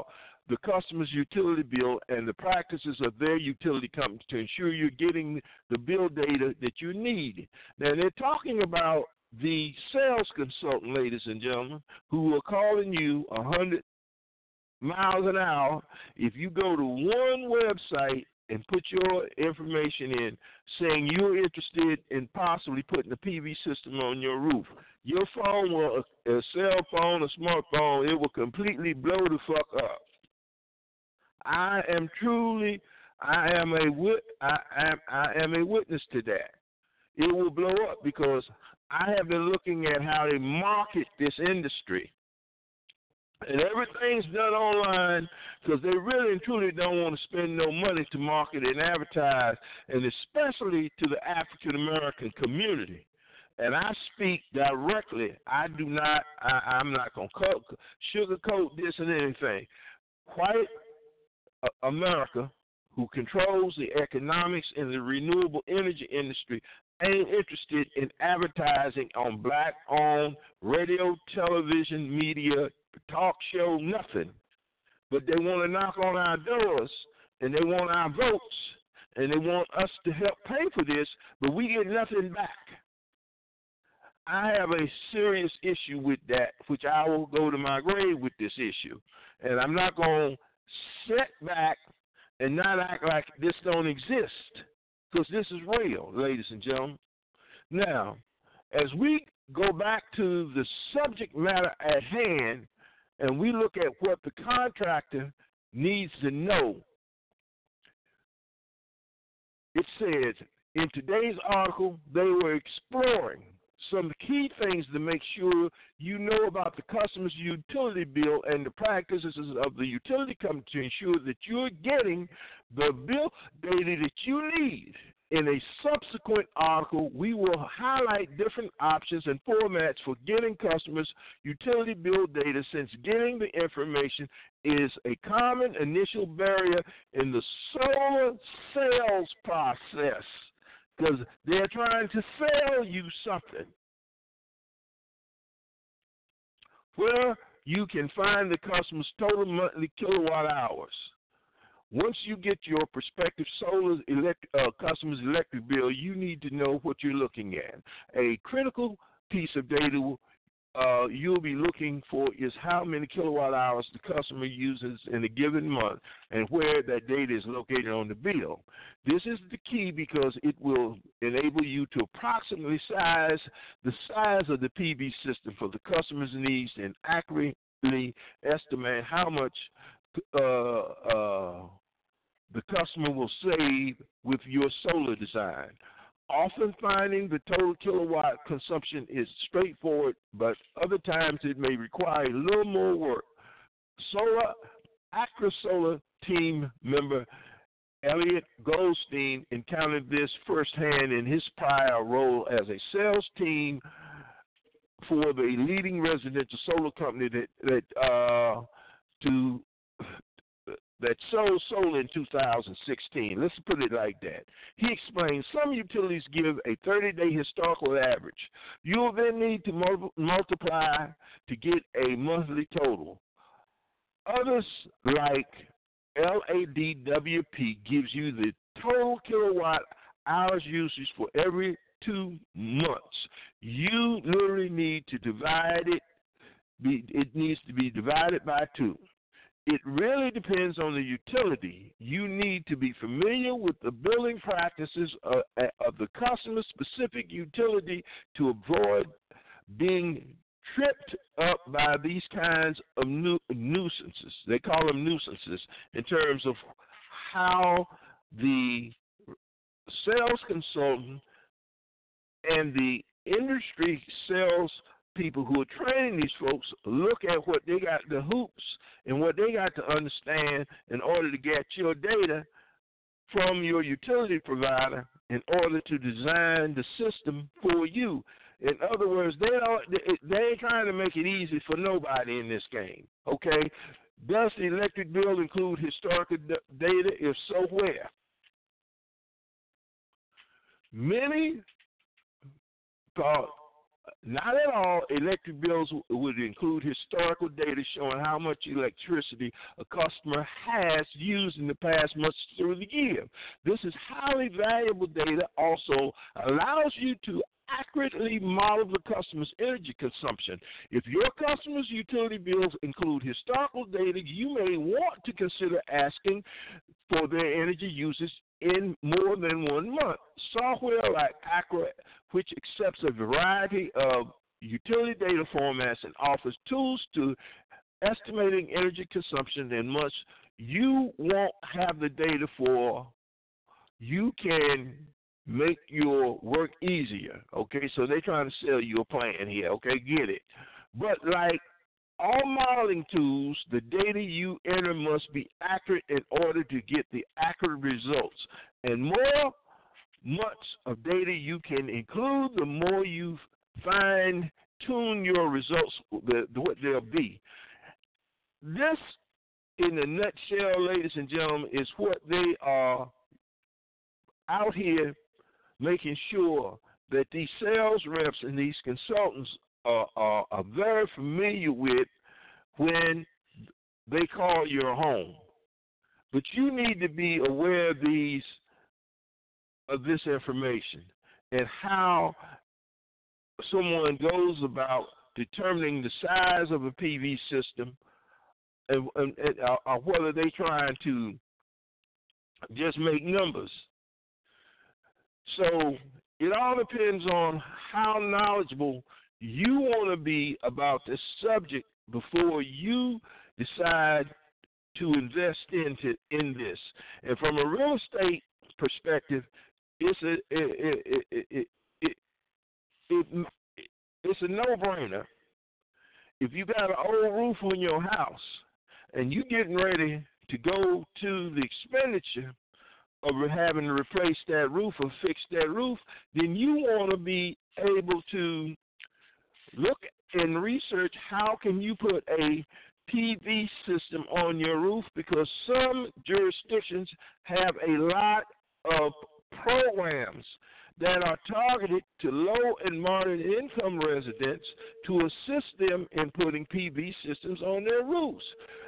the customer's utility bill and the practices of their utility company to ensure you're getting the bill data that you need. Now, they're talking about the sales consultant, ladies and gentlemen, who are calling you one hundred miles an hour. If you go to one website and put your information in saying you're interested in possibly putting a P V system on your roof, your phone will, a cell phone, a smartphone, it will completely blow the fuck up. I am truly, I am a wit, I am, I am a witness to that. It will blow up because I have been looking at how they market this industry. And everything's done online because they really and truly don't want to spend no money to market and advertise, and especially to the African-American community. And I speak directly. I do not, I, I'm not going to sugarcoat this and anything. White uh, America, who controls the economics in the renewable energy industry, ain't interested in advertising on black-owned radio, television, media, talk show, nothing. But they want to knock on our doors, and they want our votes, and they want us to help pay for this, but we get nothing back. I have a serious issue with that, which I will go to my grave with this issue. And I'm not going to sit back and not act like this don't exist, because this is real, ladies and gentlemen. Now, as we go back to the subject matter at hand, and we look at what the contractor needs to know, it says in today's article they were exploring some of the key things to make sure you know about the customer's utility bill and the practices of the utility company to ensure that you're getting the bill data that you need. In a subsequent article, we will highlight different options and formats for getting customers' utility bill data, since getting the information is a common initial barrier in the solar sales process, because they're trying to sell you something. Where you can find the customer's total monthly kilowatt hours. Once you get your prospective solar elect, uh, customer's electric bill, you need to know what you're looking at. A critical piece of data uh, you'll be looking for is how many kilowatt hours the customer uses in a given month and where that data is located on the bill. This is the key because it will enable you to approximately size the size of the P V system for the customer's needs and accurately estimate how much uh, uh, the customer will save with your solar design. Often finding the total kilowatt consumption is straightforward, but other times it may require a little more work. Solar, Acra Solar team member Elliot Goldstein encountered this firsthand in his prior role as a sales team for the leading residential solar company that, that uh, to that sold solar in two thousand sixteen. Let's put it like that. He explained some utilities give a thirty-day historical average. You'll then need to mul- multiply to get a monthly total. Others, like L A D W P, gives you the total kilowatt hours usage for every two months. You literally need to divide it. Be, it needs to be divided by two. It really depends on the utility. You need to be familiar with the billing practices of, of the customer-specific utility to avoid being tripped up by these kinds of nu- nuisances. They call them nuisances in terms of how the sales consultant and the industry sales people who are training these folks look at what they got, the hoops, and what they got to understand in order to get your data from your utility provider in order to design the system for you. In other words, they don't, they, they ain't trying to make it easy for nobody in this game, okay? Does the electric bill include historical d- data? If so, where? Many thought Not at all. Electric bills would include historical data showing how much electricity a customer has used in the past months through the year. This is highly valuable data. Also allows you to accurately model the customer's energy consumption. If your customer's utility bills include historical data, you may want to consider asking for their energy usage in more than one month. Software like Acra, which accepts a variety of utility data formats and offers tools to estimating energy consumption in months you won't have the data for, you can make your work easier. Okay, so they're trying to sell you a plan here. Okay, get it. But like all modeling tools, the data you enter must be accurate in order to get the accurate results. And more much of data you can include, the more you fine-tune your results, the, the, what they'll be. This, in a nutshell, ladies and gentlemen, is what they are out here making sure that these sales reps and these consultants are, are, are very familiar with when they call your home. But you need to be aware of these of this information and how someone goes about determining the size of a P V system, and, and, and or whether they're trying to just make numbers. So it all depends on how knowledgeable you want to be about this subject before you decide to invest into in this. And from a real estate perspective, it's a it, it, it, it, it, it, it's a no-brainer. If you got an old roof on your house and you're getting ready to go to the expenditure of having to replace that roof or fix that roof, then you want to be able to look and research how can you put a P V system on your roof, because some jurisdictions have a lot of programs that are targeted to low and moderate income residents to assist them in putting P V systems on their roofs.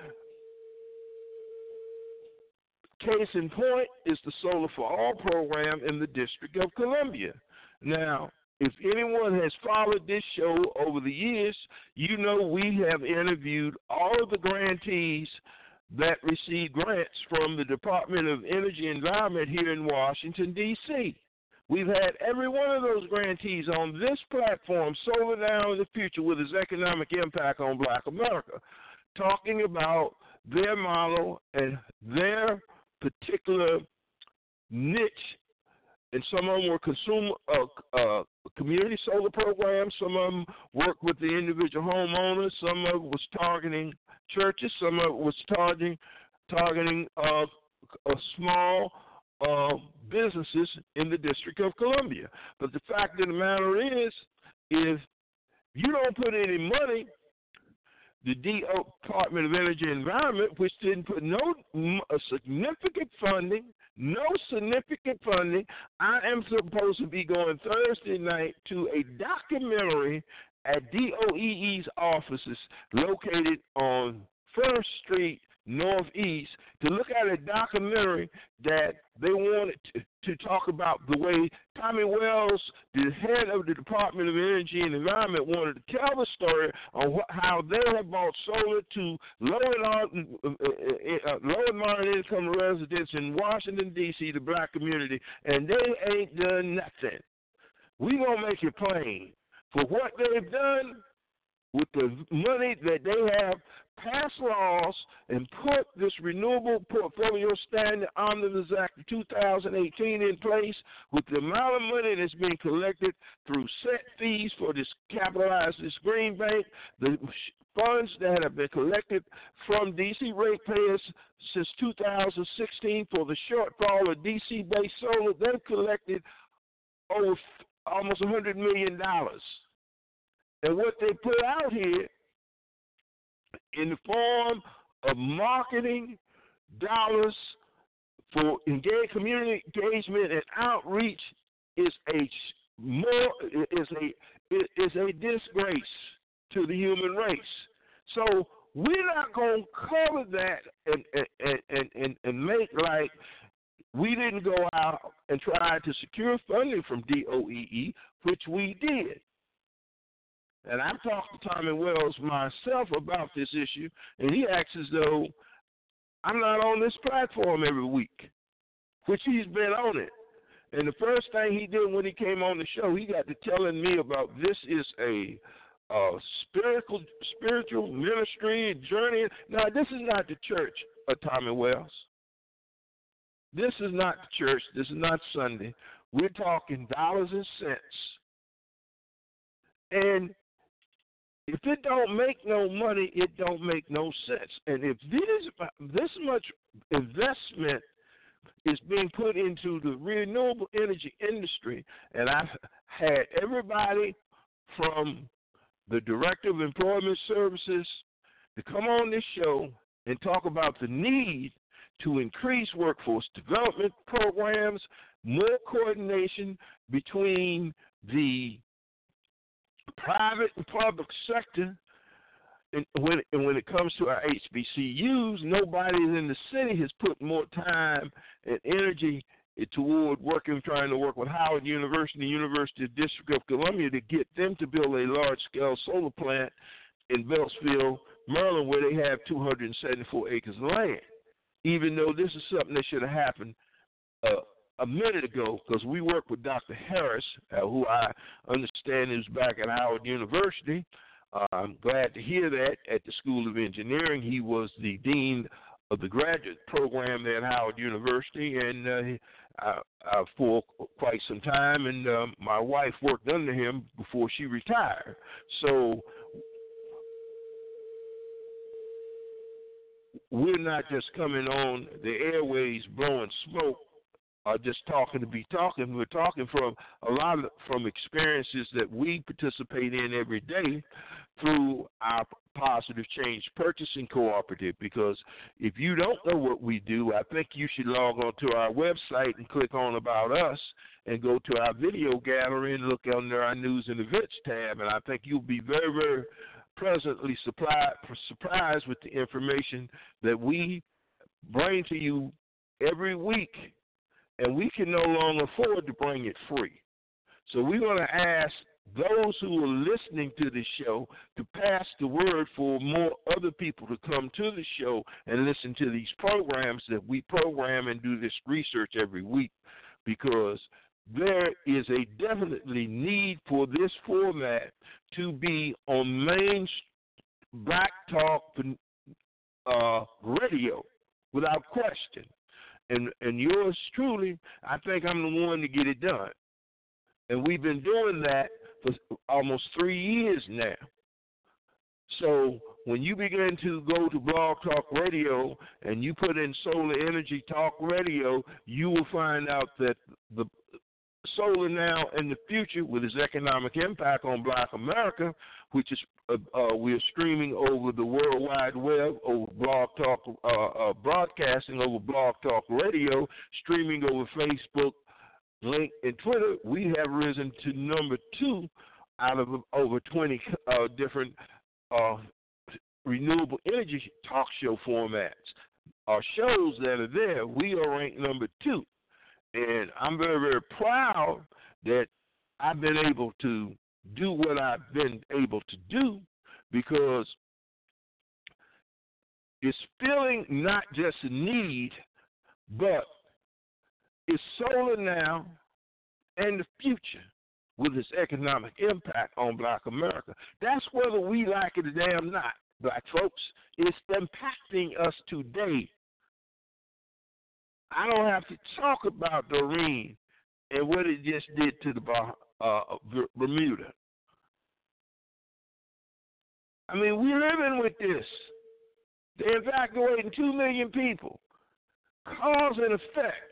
Case in point is the Solar for All program in the District of Columbia. Now, if anyone has followed this show over the years, you know we have interviewed all of the grantees that receive grants from the Department of Energy and Environment here in Washington, D C We've had every one of those grantees on this platform, Solar Now in the Future, with its economic impact on Black America, talking about their model and their particular niche. And some of them were consumer uh, uh, community solar programs. Some of them worked with the individual homeowners. Some of it was targeting churches. Some of it was targeting targeting uh, a small uh, businesses in the District of Columbia. But the fact of the matter is, if you don't put any money, the Department of Energy and Environment, which didn't put no a significant funding, no significant funding. I am supposed to be going Thursday night to a documentary at D O E E's offices located on First Street Northeast to look at a documentary that they wanted to, to talk about the way Tommy Wells, the head of the Department of Energy and Environment, wanted to tell the story on what, how they have brought solar to low and, uh, uh, low and moderate income residents in Washington, D C, the black community, and they ain't done nothing. We gonna make it plain. For what they've done with the money that they have passed laws and put this renewable portfolio standard Omnibus Act of two thousand eighteen in place, with the amount of money that's being collected through set fees for this capitalized this green bank, the funds that have been collected from D C ratepayers since two thousand sixteen for the shortfall of D C-based solar, they've collected over almost one hundred million dollars. And what they put out here in the form of marketing dollars for engage, community engagement and outreach is a more is a is a disgrace to the human race. So we're not going to cover that and, and, and, and, and make like we didn't go out and try to secure funding from D O E E, which we did. And I've talked to Tommy Wells myself about this issue, and he acts as though I'm not on this platform every week, which he's been on it. And the first thing he did when he came on the show, he got to telling me about this is a uh, spiritual spiritual ministry journey. Now, this is not the church of Tommy Wells. This is not the church. This is not Sunday. We're talking dollars and cents. And if it don't make no money, it don't make no sense. And if this this much investment is being put into the renewable energy industry, and I've had everybody from the Director of Employment Services to come on this show and talk about the need to increase workforce development programs, more coordination between the private and public sector. And when, and when it comes to our H B C Us, nobody in the city has put more time and energy toward working, trying to work with Howard University, University of District of Columbia, to get them to build a large-scale solar plant in Beltsville, Maryland, where they have two hundred seventy-four acres of land. Even though this is something that should have happened uh, a minute ago, because we work with Doctor Harris, uh, who I understand is back at Howard University. Uh, I'm glad to hear that at the School of Engineering. He was the dean of the graduate program there at Howard University, and uh, uh, uh, for quite some time. And uh, my wife worked under him before she retired. So we're not just coming on the airways blowing smoke or just talking to be talking. We're talking from a lot of from experiences that we participate in every day through our Positive Change Purchasing Cooperative. Because if you don't know what we do, I think you should log on to our website and click on About Us and go to our video gallery and look under our News and Events tab. And I think you'll be very, very pleasantly supply, surprised with the information that we bring to you every week, and we can no longer afford to bring it free. So we're going to ask those who are listening to this show to pass the word for more other people to come to the show and listen to these programs that we program and do this research every week, because there is a definitely need for this format to be on main Black Talk uh, radio without question. And and yours truly, I think I'm the one to get it done. And we've been doing that for almost three years now. So when you begin to go to Blog Talk Radio and you put in Solar Energy Talk Radio, you will find out that the Solar Now and the Future, with its economic impact on Black America, which is uh, uh, we're streaming over the World Wide Web, over Blog Talk, uh, uh, broadcasting over Blog Talk Radio, streaming over Facebook, Link, and Twitter. We have risen to number two out of over twenty uh, different uh, renewable energy talk show formats. Our shows that are there, we are ranked number two. And I'm very, very proud that I've been able to do what I've been able to do, because it's filling not just a need, but it's solar now and the future with its economic impact on Black America. That's whether we like it or damn not, Black folks. It's impacting us today. I don't have to talk about Doreen and what it just did to the uh, Bermuda. I mean, we're living with this. They're evacuating two million people. Cause and effect.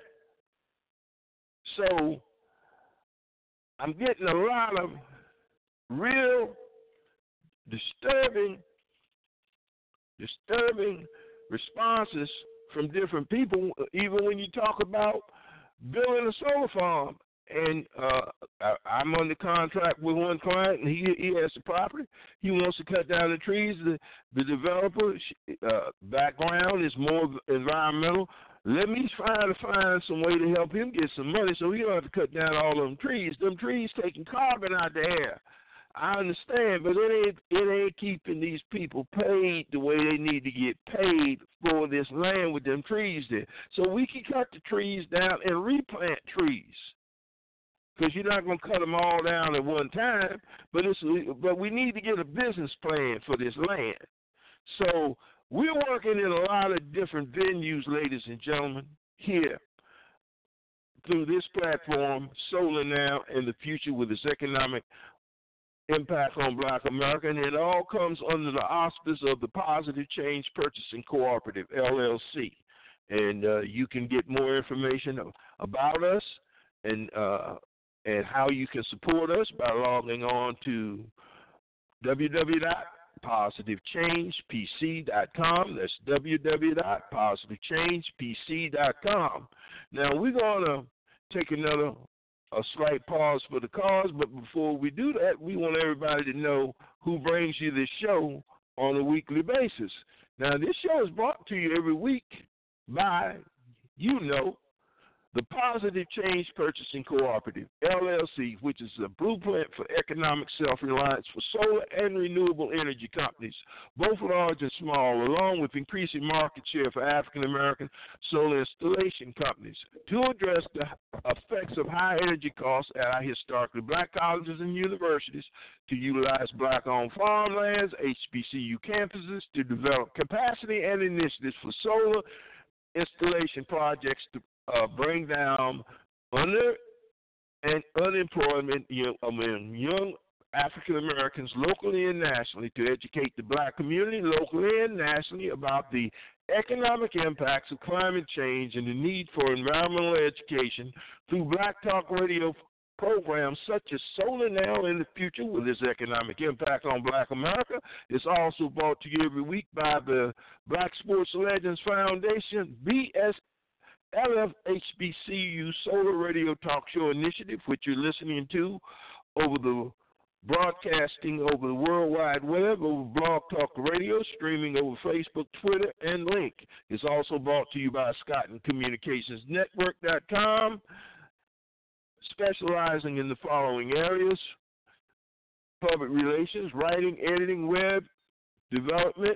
So I'm getting a lot of real disturbing, disturbing responses from different people, even when you talk about building a solar farm. and uh, I, I'm under contract with one client, and he he has the property. He wants to cut down the trees. The, the developer uh, background is more environmental. Let me try to find some way to help him get some money so he don't have to cut down all them trees. Them trees taking carbon out the air. I understand, but it ain't it ain't keeping these people paid the way they need to get paid for this land with them trees there. So we can cut the trees down and replant trees, because you're not going to cut them all down at one time. But it's but we need to get a business plan for this land. So we're working in a lot of different venues, ladies and gentlemen, here through this platform, Solar Now and the Future with its economic impact on Black America, and it all comes under the auspice of the Positive Change Purchasing Cooperative, L L C. And uh, you can get more information about us and uh, and how you can support us by logging on to w w w dot positive change p c dot com. That's w w w dot positive change p c dot com. Now, we're going to take another a slight pause for the cause, but before we do that, we want everybody to know who brings you this show on a weekly basis. Now, this show is brought to you every week by, you know, the Positive Change Purchasing Cooperative, L L C, which is a blueprint for economic self-reliance for solar and renewable energy companies, both large and small, along with increasing market share for African-American solar installation companies, to address the effects of high energy costs at our historically black colleges and universities, to utilize black-owned farmlands, H B C U campuses, to develop capacity and initiatives for solar installation projects to Uh, bring down under and unemployment you know, among young African Americans locally and nationally, to educate the black community locally and nationally about the economic impacts of climate change and the need for environmental education through Black Talk Radio programs such as Solar Now in the Future with its economic impact on Black America. It's also brought to you every week by the Black Sports Legends Foundation, B S L F H B C U Solar Radio Talk Show Initiative, which you're listening to over the broadcasting over the World Wide Web, over Blog Talk Radio, streaming over Facebook, Twitter, and Link. It's also brought to you by Scott and Communications Network dot com, specializing in the following areas: public relations, writing, editing, web development,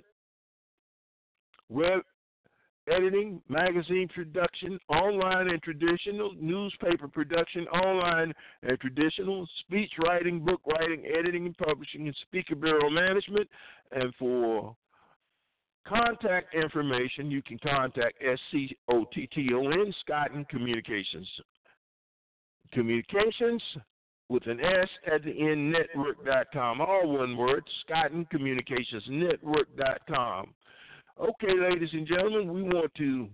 web editing, magazine production, online and traditional, newspaper production, online and traditional, speech writing, book writing, editing and publishing, and speaker bureau management. And for contact information, you can contact S C O T T O N, Scott and Communications. Communications with an S at the end, network dot com. All one word, Scott and Communications Network dot com. Okay, ladies and gentlemen, we want to,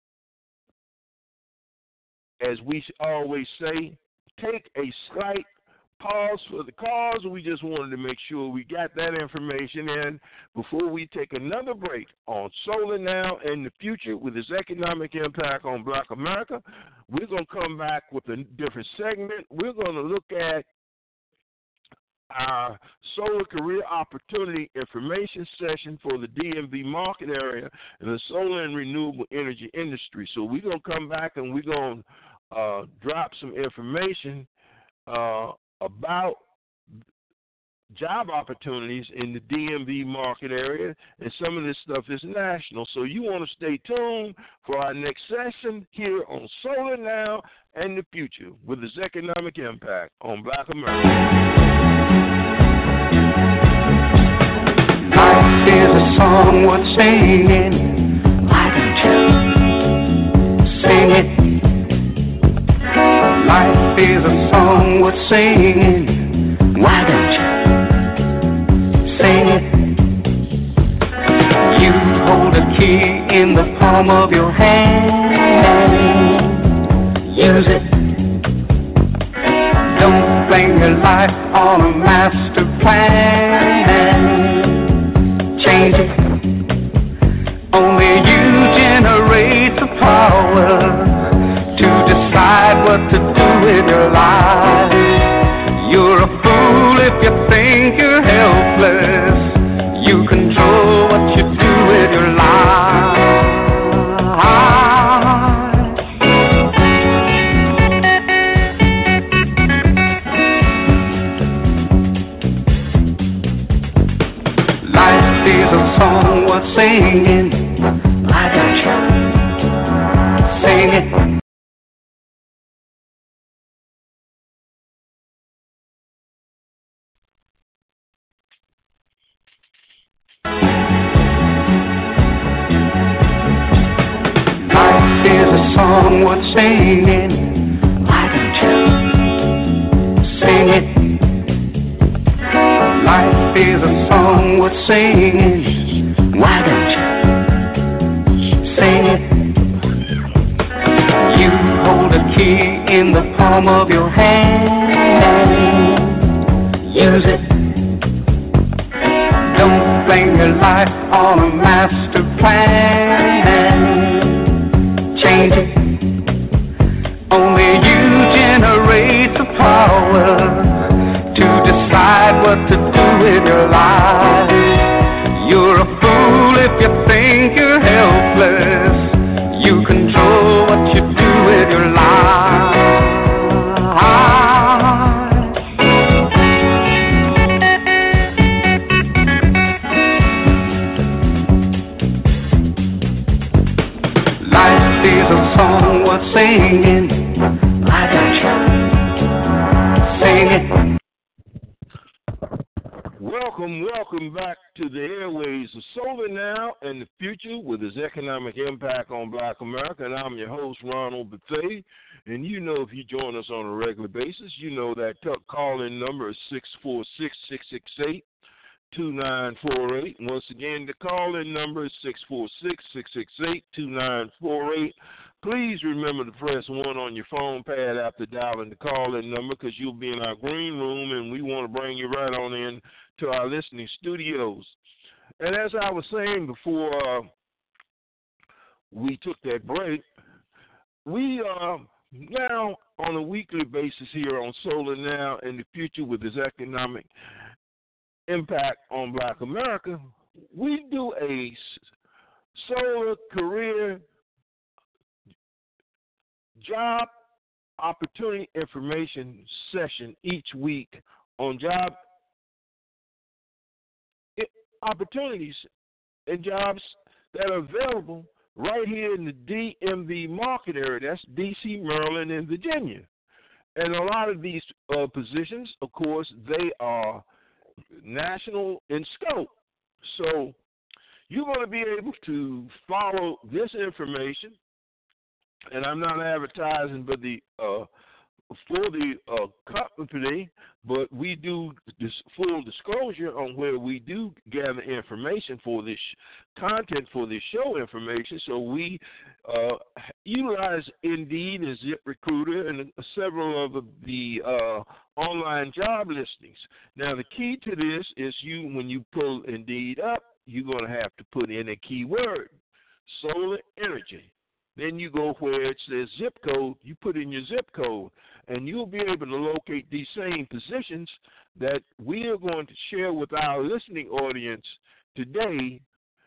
as we always say, take a slight pause for the cause. We just wanted to make sure we got that information in before we take another break on Solar Now and the Future with its economic impact on Black America. We're going to come back with a different segment. We're going to look at our solar career opportunity information session for the D M V market area and the solar and renewable energy industry. So we're going to come back and we're going to uh, drop some information uh, about job opportunities in the D M V market area, and some of this stuff is national. So you want to stay tuned for our next session here on Solar Now and the Future with its economic impact on Black America. Life is a song worth singing. Why don't you sing it? Life is a song worth singing. Why don't you sing it? You hold a key in the palm of your hand. Use it. Don't blame your life on a master plan. Change it. Only you generate the power to decide what to do with your life. You're a fool if you think you're helpless. You control what you do with your life. Life is a song worth singing. I got you. Sing it. Life is a song worth singing. Why don't you sing it? Life is a song worth singing. Why don't you sing it? You hold a key in the palm of your hand. Use it. Don't blame your life on a master plan. Change it. Only you generate the power to decide what to do with your life. You're a fool if you think you're helpless. You control what you do with your life. Life is a song worth singing. I got you. Sing it. Welcome, welcome back to the airways of Solar Now and the Future with its economic impact on Black America. And I'm your host, Ronald Bethea. And you know, if you join us on a regular basis, you know that call-in number is six four six, six six eight, two nine four eight. Once again, the call-in number is six four six, six six eight, two nine four eight. Please remember to press one on your phone pad after dialing the call-in number, because you'll be in our green room, and we want to bring you right on in to our listening studios. And as I was saying before uh, we took that break, we are now on a weekly basis here on Solar Now and the Future with its economic impact on Black America. We do a solar career job opportunity information session each week on job opportunities and jobs that are available right here in the D M V market area. That's D C, Maryland, and Virginia. And a lot of these uh, positions, of course, they are national in scope. So you're going to be able to follow this information. And I'm not advertising but the uh, for the uh, company, but we do this full disclosure on where we do gather information for this content for this show information. So we uh, utilize Indeed and ZipRecruiter and several of the uh, online job listings. Now, the key to this is you when you pull Indeed up, you're going to have to put in a keyword, solar energy. Then you go where it says zip code, you put in your zip code, and you'll be able to locate these same positions that we are going to share with our listening audience today.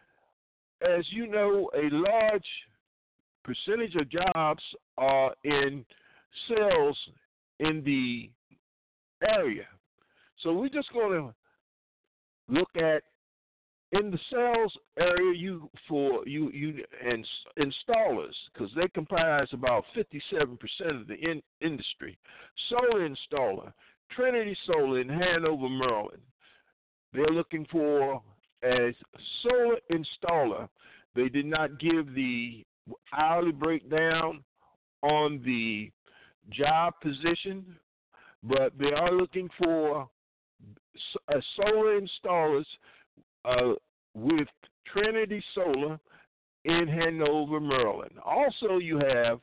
As you know, a large percentage of jobs are in sales in the area. So we're just going to look at in the sales area, you for you you and installers, because they comprise about fifty-seven percent of the in, industry. Solar installer, Trinity Solar in Hanover, Maryland. They're looking for a solar installer. They did not give the hourly breakdown on the job position, but they are looking for a solar installers Uh, with Trinity Solar in Hanover, Maryland. Also, you have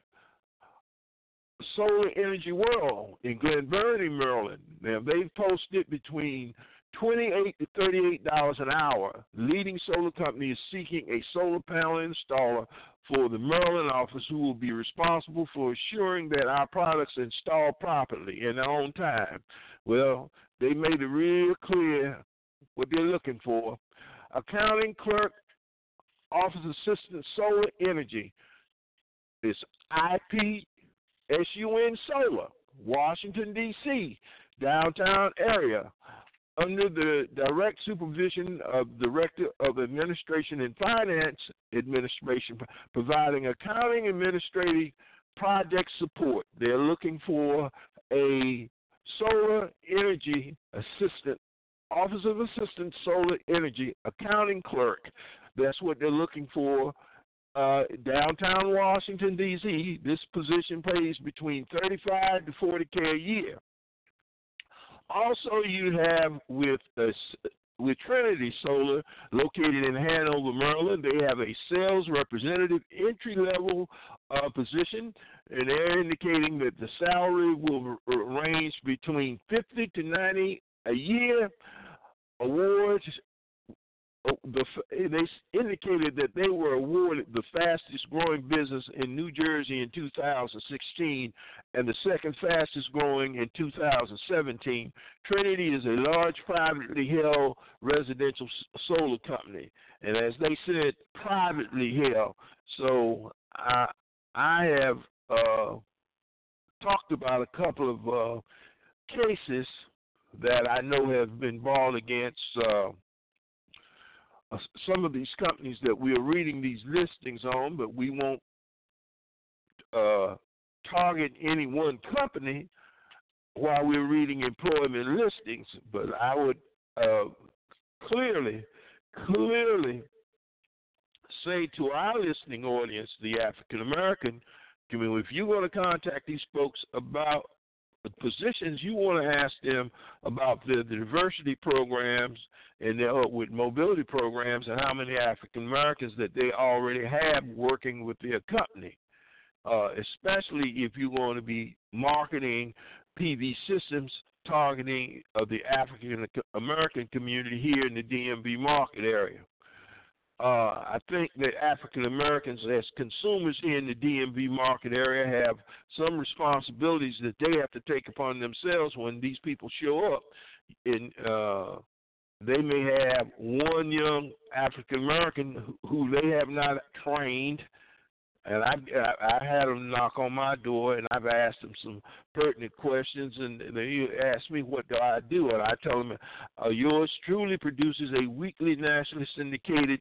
Solar Energy World in Glen Burnie, Maryland. Now, they've posted between twenty-eight to thirty-eight dollars an hour. Leading solar company is seeking a solar panel installer for the Maryland office who will be responsible for assuring that our products are installed properly and on time. Well, they made it real clear what they're looking for. Accounting clerk, office assistant, solar energy. It's I P S U N Solar, Washington, D C, downtown area, under the direct supervision of Director of Administration and Finance Administration, providing accounting, administrative, project support. They're looking for a solar energy assistant, Office of Assistant Solar Energy accounting clerk. That's what they're looking for. Uh, downtown Washington, D C, this position pays between thirty-five to forty K a year. Also, you have with uh, with Trinity Solar, located in Hanover, Maryland, they have a sales representative entry-level uh, position, and they're indicating that the salary will r- range between fifty to ninety a year. Awards. The, they indicated that they were awarded the fastest growing business in New Jersey in two thousand sixteen and the second fastest growing in two thousand seventeen. Trinity is a large privately held residential solar company, and as they said, privately held. So I, I have uh, talked about a couple of uh, cases that I know have been brought against uh, Uh, some of these companies that we're reading these listings on, but we won't uh, target any one company while we're reading employment listings. But I would uh, clearly, clearly say to our listening audience, the African American community, if you're going to contact these folks about the positions, you want to ask them about the, the diversity programs and their, with mobility programs, and how many African Americans that they already have working with their company, uh, especially if you want to be marketing P V systems targeting uh, the African American community here in the D M V market area. Uh, I think that African Americans as consumers here in the D M V market area have some responsibilities that they have to take upon themselves when these people show up. And uh, they may have one young African American who they have not trained, and I, I, I had them knock on my door, and I've asked them some pertinent questions, and they ask me, what do I do? And I tell them, uh, yours truly produces a weekly nationally syndicated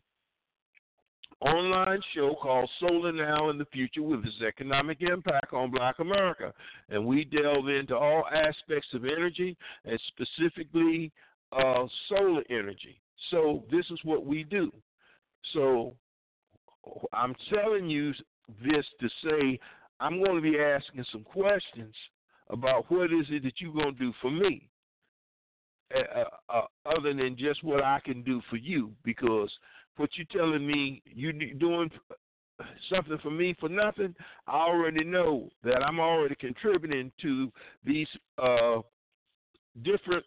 online show called Solar Now in the Future with its economic impact on Black America. And we delve into all aspects of energy and specifically uh, solar energy. So this is what we do. So I'm telling you this to say I'm going to be asking some questions about what is it that you're going to do for me, uh, uh, other than just what I can do for you, because what you're telling me you're doing something for me for nothing, I already know that I'm already contributing to these uh, different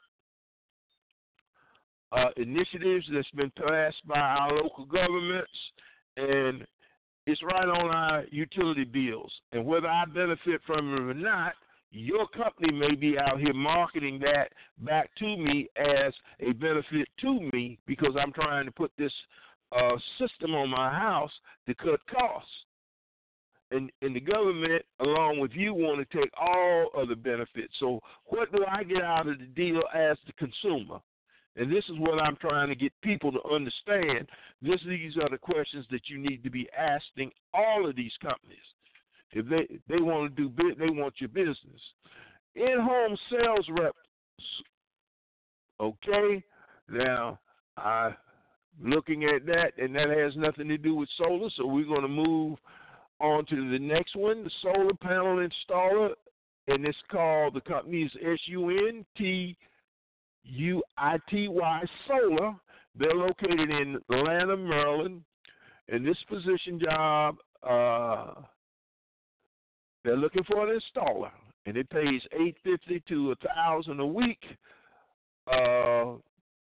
uh, initiatives that's been passed by our local governments, and it's right on our utility bills. And whether I benefit from it or not, your company may be out here marketing that back to me as a benefit to me, because I'm trying to put this uh, system on my house to cut costs. And, and the government, along with you, want to take all of the benefits. So what do I get out of the deal as the consumer? And this is what I'm trying to get people to understand. This, these are the questions that you need to be asking all of these companies. If they, they want to do, they want your business. In-home sales reps. Okay, now I'm looking at that, and that has nothing to do with solar. So we're going to move on to the next one, the solar panel installer, and it's called, the company is S U N T U I T Y Solar. They're located in Atlanta, Maryland, and this position job, uh, they're looking for an installer, and it pays eight fifty to a thousand a week. Uh,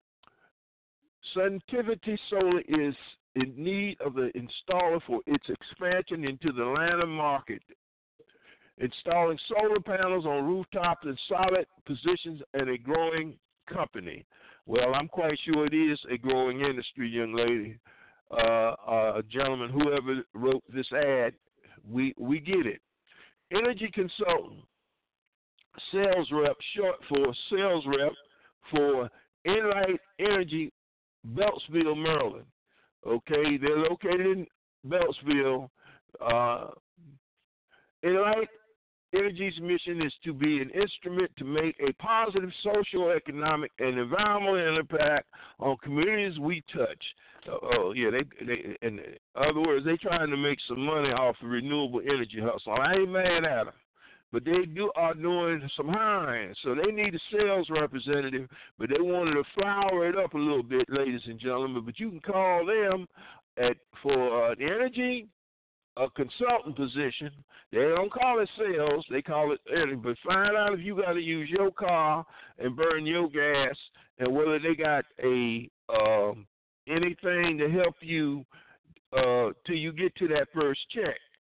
Scientificity Solar is in need of the installer for its expansion into the Atlanta market, installing solar panels on rooftops in solid positions and a growing company. Well, I'm quite sure it is a growing industry, young lady. Uh, uh, gentlemen, whoever wrote this ad, we, we get it. Energy consultant, sales rep, short for sales rep for Enlight Energy, Beltsville, Maryland. Okay, they're located in Beltsville. Uh, Enlight Energy's mission is to be an instrument to make a positive social, economic, and environmental impact on communities we touch. Uh, oh, yeah, they, they, in other words, they're trying to make some money off of renewable energy hustle. I ain't mad at them, but they do are doing some hiring, so they need a sales representative, but they wanted to flower it up a little bit, ladies and gentlemen. But you can call them at for uh, the energy. A consultant position. They don't call it sales, they call it energy. But find out if you got to use your car and burn your gas, and whether they got a um, anything to help you uh, till you get to that first check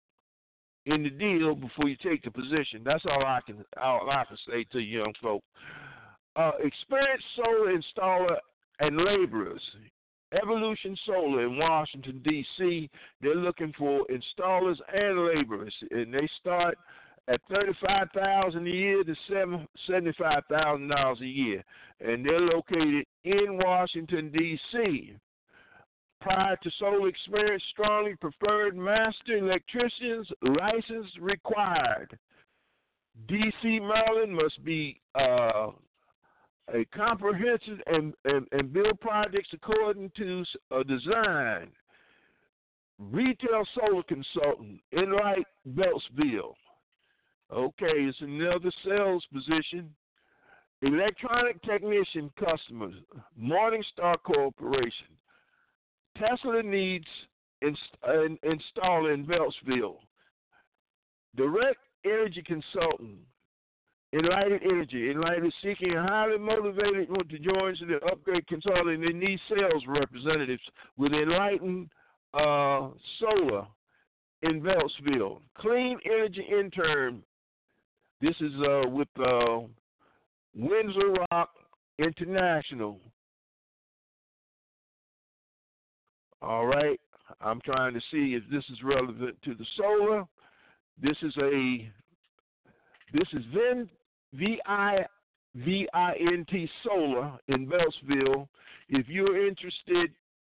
in the deal before you take the position. That's all I can all I can say to you young folk. Uh, experienced solar installer and laborers. Evolution Solar in Washington, D C, they're looking for installers and laborers, and they start at thirty-five thousand dollars a year to seventy-five thousand dollars a year, and they're located in Washington, D C. Prior to solar experience, strongly preferred master electricians, license required. D C, Maryland must be uh, a comprehensive and, and, and build projects according to a design. Retail solar consultant, Enlight Beltsville. Okay, it's another sales position. Electronic technician customers, Morningstar Corporation. Tesla needs inst- an installer in Beltsville. Direct energy consultant, Enlightened Energy. Enlightened is seeking a highly motivated one to join to the upgrade consulting. They need sales representatives with Enlightened uh, Solar in Beltsville. Clean Energy Intern. This is uh, with uh, Windsor Rock International. All right. I'm trying to see if this is relevant to the solar. This is a this is Vin V I V I N T Solar in Beltsville. If you're interested,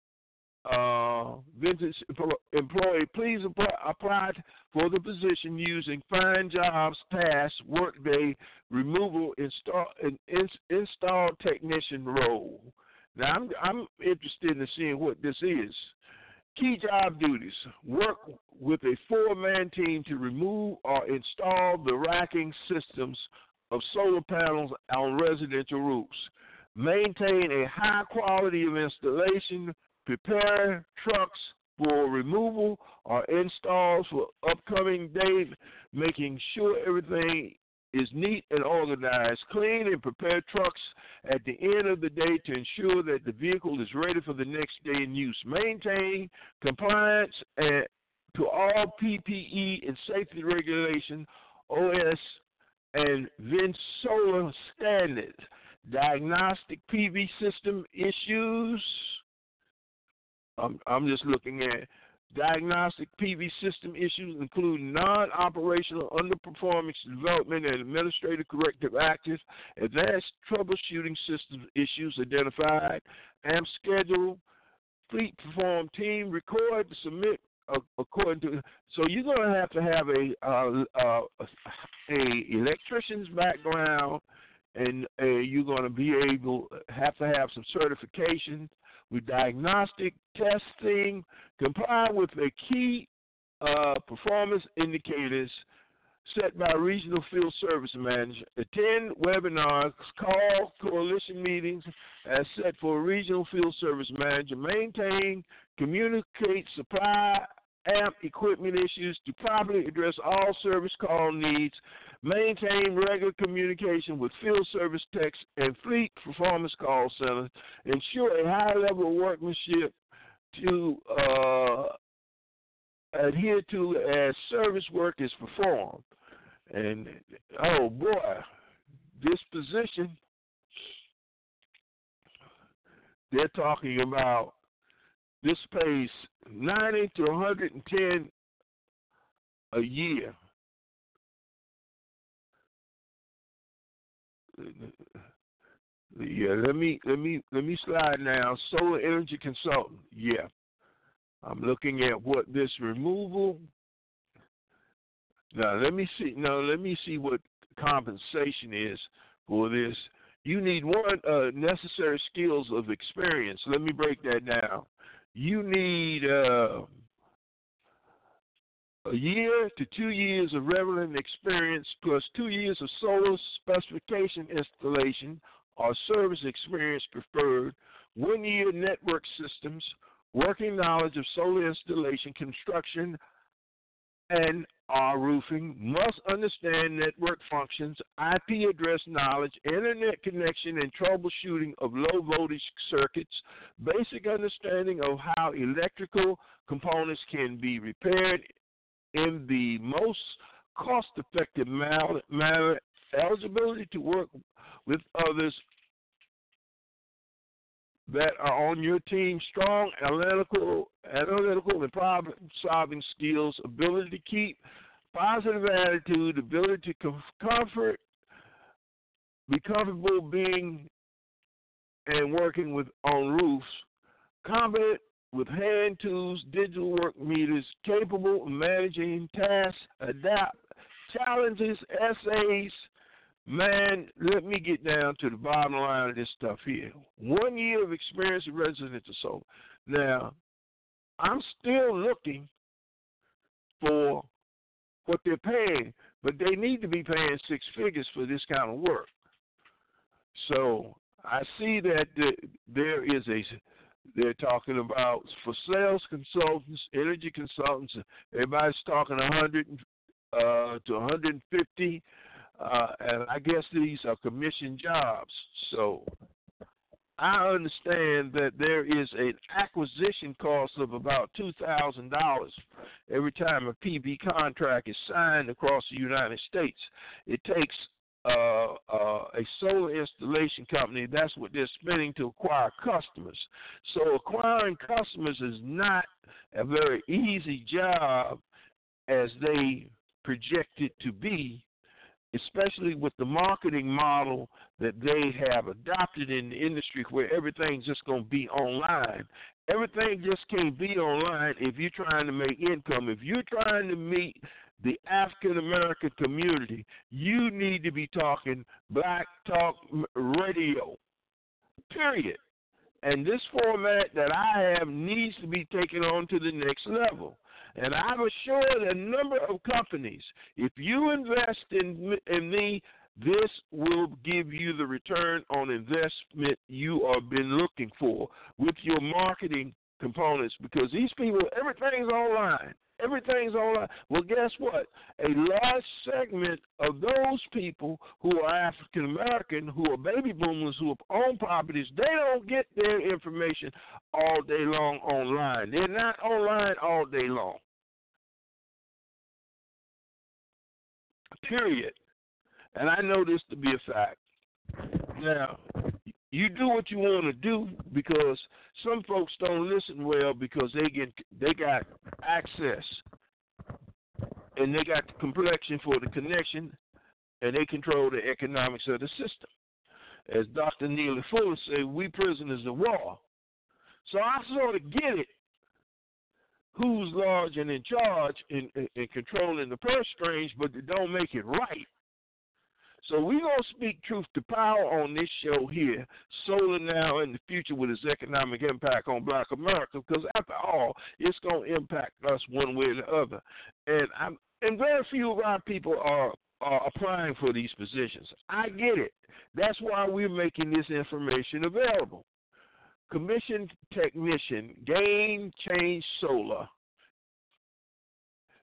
uh, vintage employee, please apply, apply for the position using Find Jobs, Task, Workday, Removal, Install, and in, Install Technician role. Now, I'm, I'm interested in seeing what this is. Key job duties: work with a four-man team to remove or install the racking systems of solar panels on residential roofs. Maintain a high quality of installation. Prepare trucks for removal or installs for upcoming days, making sure everything is neat and organized. Clean and prepare trucks at the end of the day to ensure that the vehicle is ready for the next day in use. Maintain compliance and to all P P E and safety regulation, O S and VinSolar standards. Diagnostic P V system issues. I'm, I'm just looking at diagnostic P V system issues, including non-operational underperformance, development, and administrative corrective actions, advanced troubleshooting system issues identified, A M schedule, fleet perform, team record, submit uh, according to. So you're going to have to have a uh, uh, a electrician's background, and uh, you're going to be able have to have some certification with diagnostic testing, comply with the key uh, performance indicators set by regional field service manager, attend webinars, call coalition meetings as set for a regional field service manager, maintain, communicate supply amp equipment issues to properly address all service call needs, maintain regular communication with field service techs and fleet performance call centers, ensure a high level of workmanship to uh, adhere to as service work is performed. And, oh boy, this position, they're talking about this pays ninety to one hundred ten a year. Yeah, let me let me let me slide now. Solar energy consultant. Yeah, I'm looking at what this removal. Now let me see. No, let me see what compensation is for this. You need one uh, necessary skills of experience. Let me break that down. You need uh, a year to two years of relevant experience plus two years of solar specification installation or service experience preferred, one year network systems, working knowledge of solar installation, construction, and or roofing, must understand network functions, I P address knowledge, internet connection, and troubleshooting of low voltage circuits, basic understanding of how electrical components can be repaired in the most cost-effective manner, eligibility to work with others that are on your team, strong analytical, analytical and problem-solving skills, ability to keep positive attitude, ability to comfort, be comfortable being and working with on roofs, competent with hand tools, digital work meters, capable of managing tasks, adapt challenges, essays. Man, let me get down to the bottom line of this stuff here. One year of experience in residential solar. Now, I'm still looking for what they're paying, but they need to be paying six figures for this kind of work. So I see that the, there is a, they're talking about for sales consultants, energy consultants, everybody's talking one hundred uh, to one hundred fifty. Uh, and I guess these are commission jobs. So I understand that there is an acquisition cost of about two thousand dollars every time a P V contract is signed across the United States. It takes uh, uh, a solar installation company, that's what they're spending to acquire customers. So acquiring customers is not a very easy job as they project it to be, especially with the marketing model that they have adopted in the industry where everything's just going to be online. Everything just can't be online if you're trying to make income. If you're trying to meet the African-American community, you need to be talking Black Talk Radio, period. And this format that I have needs to be taken on to the next level. And I've assured a number of companies, if you invest in, in me, this will give you the return on investment you have been looking for with your marketing components, because these people, everything's online. Everything's online. Well, guess what? A large segment of those people who are African American, who are baby boomers, who own properties, they don't get their information all day long online. They're not online all day long. Period. And I know this to be a fact. Now, you do what you want to do, because some folks don't listen well because they get they got access and they got the complexion for the connection, and they control the economics of the system. As Doctor Neely Fuller said, we prisoners of war. So I sort of get it. Who's large and in charge in, in, in controlling the purse strings, but they don't make it right. So we're going to speak truth to power on this show here, Solar Now in the Future, with its economic impact on Black America, because after all, it's going to impact us one way or the other. And I'm, and very few of our people are, are applying for these positions. I get it. That's why we're making this information available. Commissioned technician, Game Change Solar.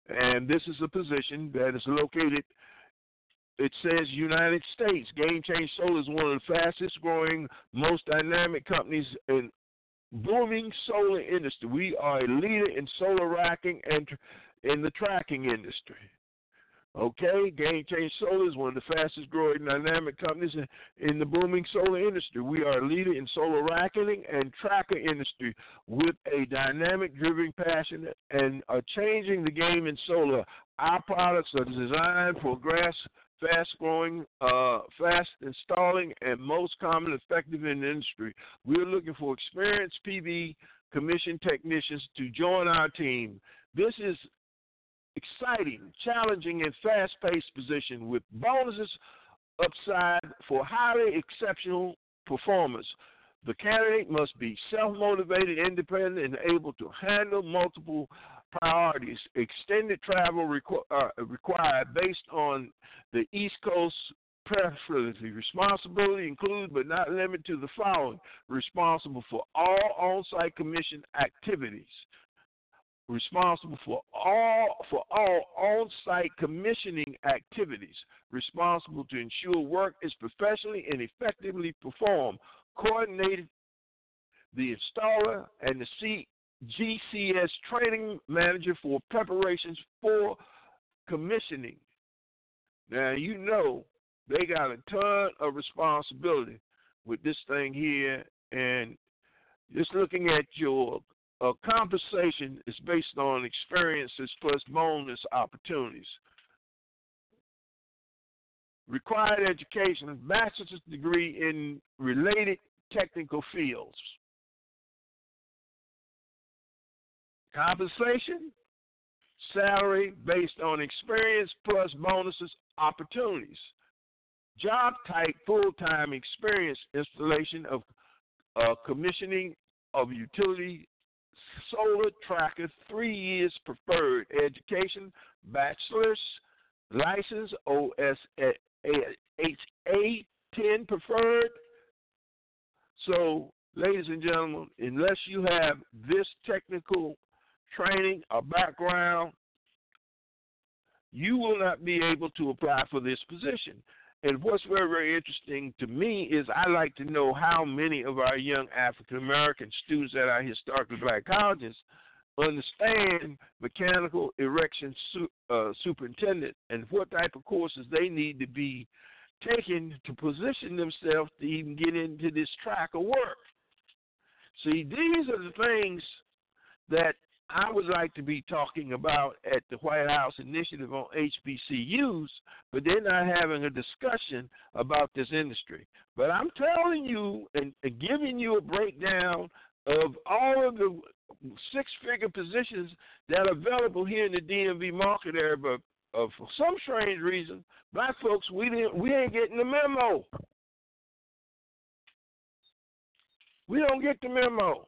And this is a position that is located, it says United States. Game Change Solar is one of the fastest growing, most dynamic companies in booming solar industry. We are a leader in solar racking and in the tracking industry. Okay, Game Change Solar is one of the fastest growing dynamic companies in, in the booming solar industry. We are a leader in solar racking and tracker industry with a dynamic driven passion and are changing the game in solar. Our products are designed for grass, fast growing, uh, fast installing, and most common effective in the industry. We're looking for experienced P V commission technicians to join our team. This is exciting, challenging, and fast-paced position with bonuses upside for highly exceptional performance. The candidate must be self-motivated, independent, and able to handle multiple priorities. Extended travel requ- uh, required based on the East Coast preferably. Responsibility include but not limited to the following: responsible for all on-site commission activities. Responsible for all for all on-site commissioning activities, responsible to ensure work is professionally and effectively performed, coordinated the installer and the C, G C S training manager for preparations for commissioning. Now, you know they got a ton of responsibility with this thing here, and just looking at your Uh, compensation is based on experiences plus bonus opportunities. Required education, bachelor's degree in related technical fields. Compensation, salary based on experience plus bonuses opportunities. Job type, full-time experience, installation of uh, commissioning of utility solar tracker, three years preferred. Education, bachelor's, license, O S H A ten preferred. So, ladies and gentlemen, unless you have this technical training or background, you will not be able to apply for this position. And what's very, very interesting to me is I like to know how many of our young African-American students at our historically black colleges understand mechanical erection su- uh, superintendent and what type of courses they need to be taking to position themselves to even get into this track of work. See, these are the things that I would like to be talking about at the White House Initiative on H B C Us, but they're not having a discussion about this industry. But I'm telling you and, and giving you a breakdown of all of the six-figure positions that are available here in the D M V market area, but uh, for some strange reason, black folks, we didn't, we ain't getting the memo. We don't get the memo.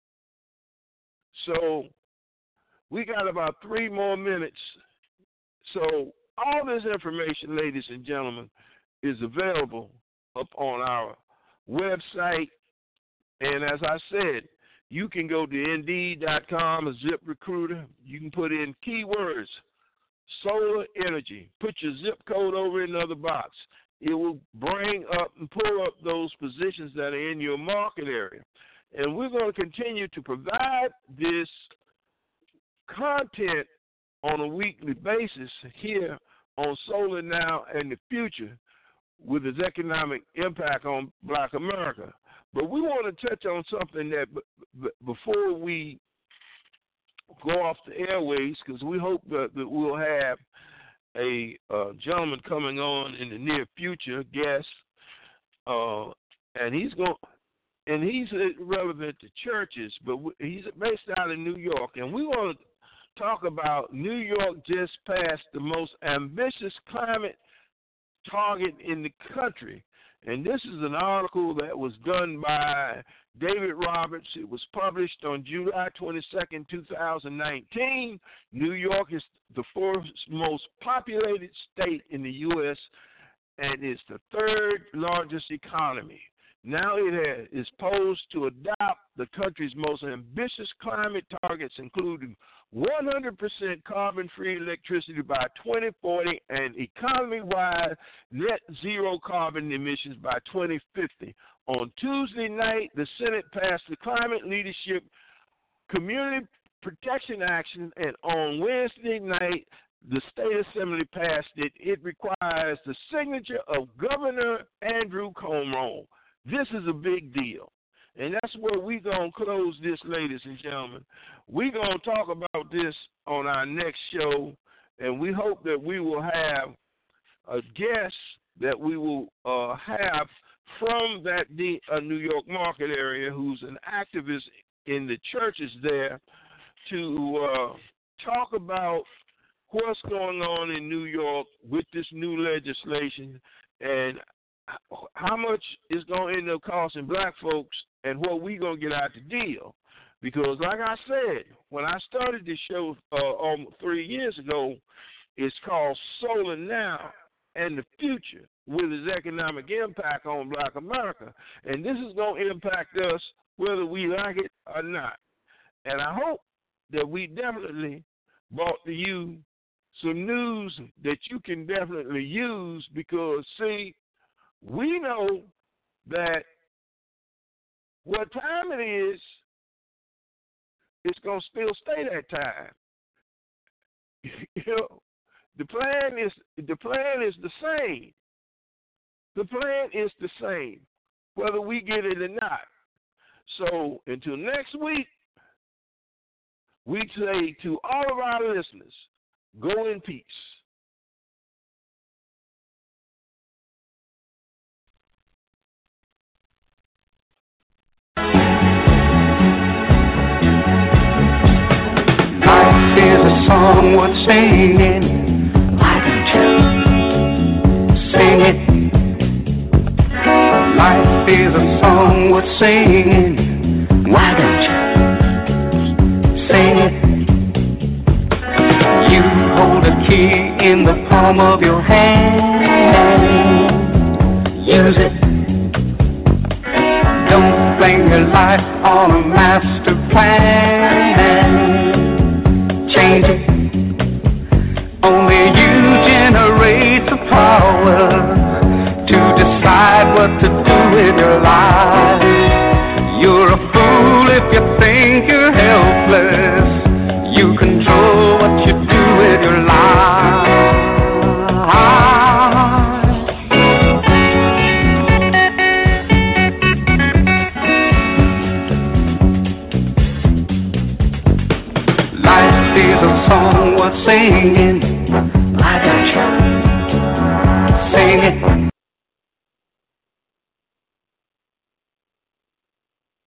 So we got about three more minutes. So all this information, ladies and gentlemen, is available up on our website. And as I said, you can go to Indeed dot com, a ZipRecruiter. You can put in keywords, solar energy. Put your zip code over in another box. It will bring up and pull up those positions that are in your market area. And we're going to continue to provide this content on a weekly basis here on Solar Now and the Future with its economic impact on Black America. But we want to touch on something that b- b- before we go off the airways, because we hope that, that we'll have a uh, gentleman coming on in the near future, guest, uh, and he's going. And he's relevant to churches, but he's based out in New York. And we want to talk about New York just passed the most ambitious climate target in the country. And this is an article that was done by David Roberts. It was published on July twenty-second, twenty nineteen. New York is the fourth most populated state in the U S and is the third largest economy. Now it has, is posed to adopt the country's most ambitious climate targets, including one hundred percent carbon-free electricity by twenty forty and economy-wide net zero carbon emissions by twenty fifty. On Tuesday night, the Senate passed the Climate Leadership Community Protection Action, and on Wednesday night, the State Assembly passed it. It requires the signature of Governor Andrew Cuomo. This is a big deal. And that's where we're going to close this, ladies and gentlemen. We're going to talk about this on our next show, and we hope that we will have a guest that we will uh, have from that uh, New York market area who's an activist in the churches there to uh, talk about what's going on in New York with this new legislation and how much it's going to end up costing black folks and what we going to get out the deal. Because like I said, when I started this show uh, almost three years ago, it's called Solar Now and the Future with its economic impact on black America. And this is going to impact us whether we like it or not. And I hope that we definitely brought to you some news that you can definitely use because, see, we know that what time it is, it's going to still stay that time. You know, the plan is the plan is the same. The plan is the same, whether we get it or not. So until next week, we say to all of our listeners, go in peace. Life is a song worth singing. Why don't you sing it? Life is a song worth singing. Why don't you sing it? You hold a key in the palm of your hand. Use it. Don't blame your life on a master plan. Change it. Only you generate the power to decide what to do with your life. You're a fool if you think you're helpless. You control what you do with your life. Life is a song worth singing. Why don't you sing it?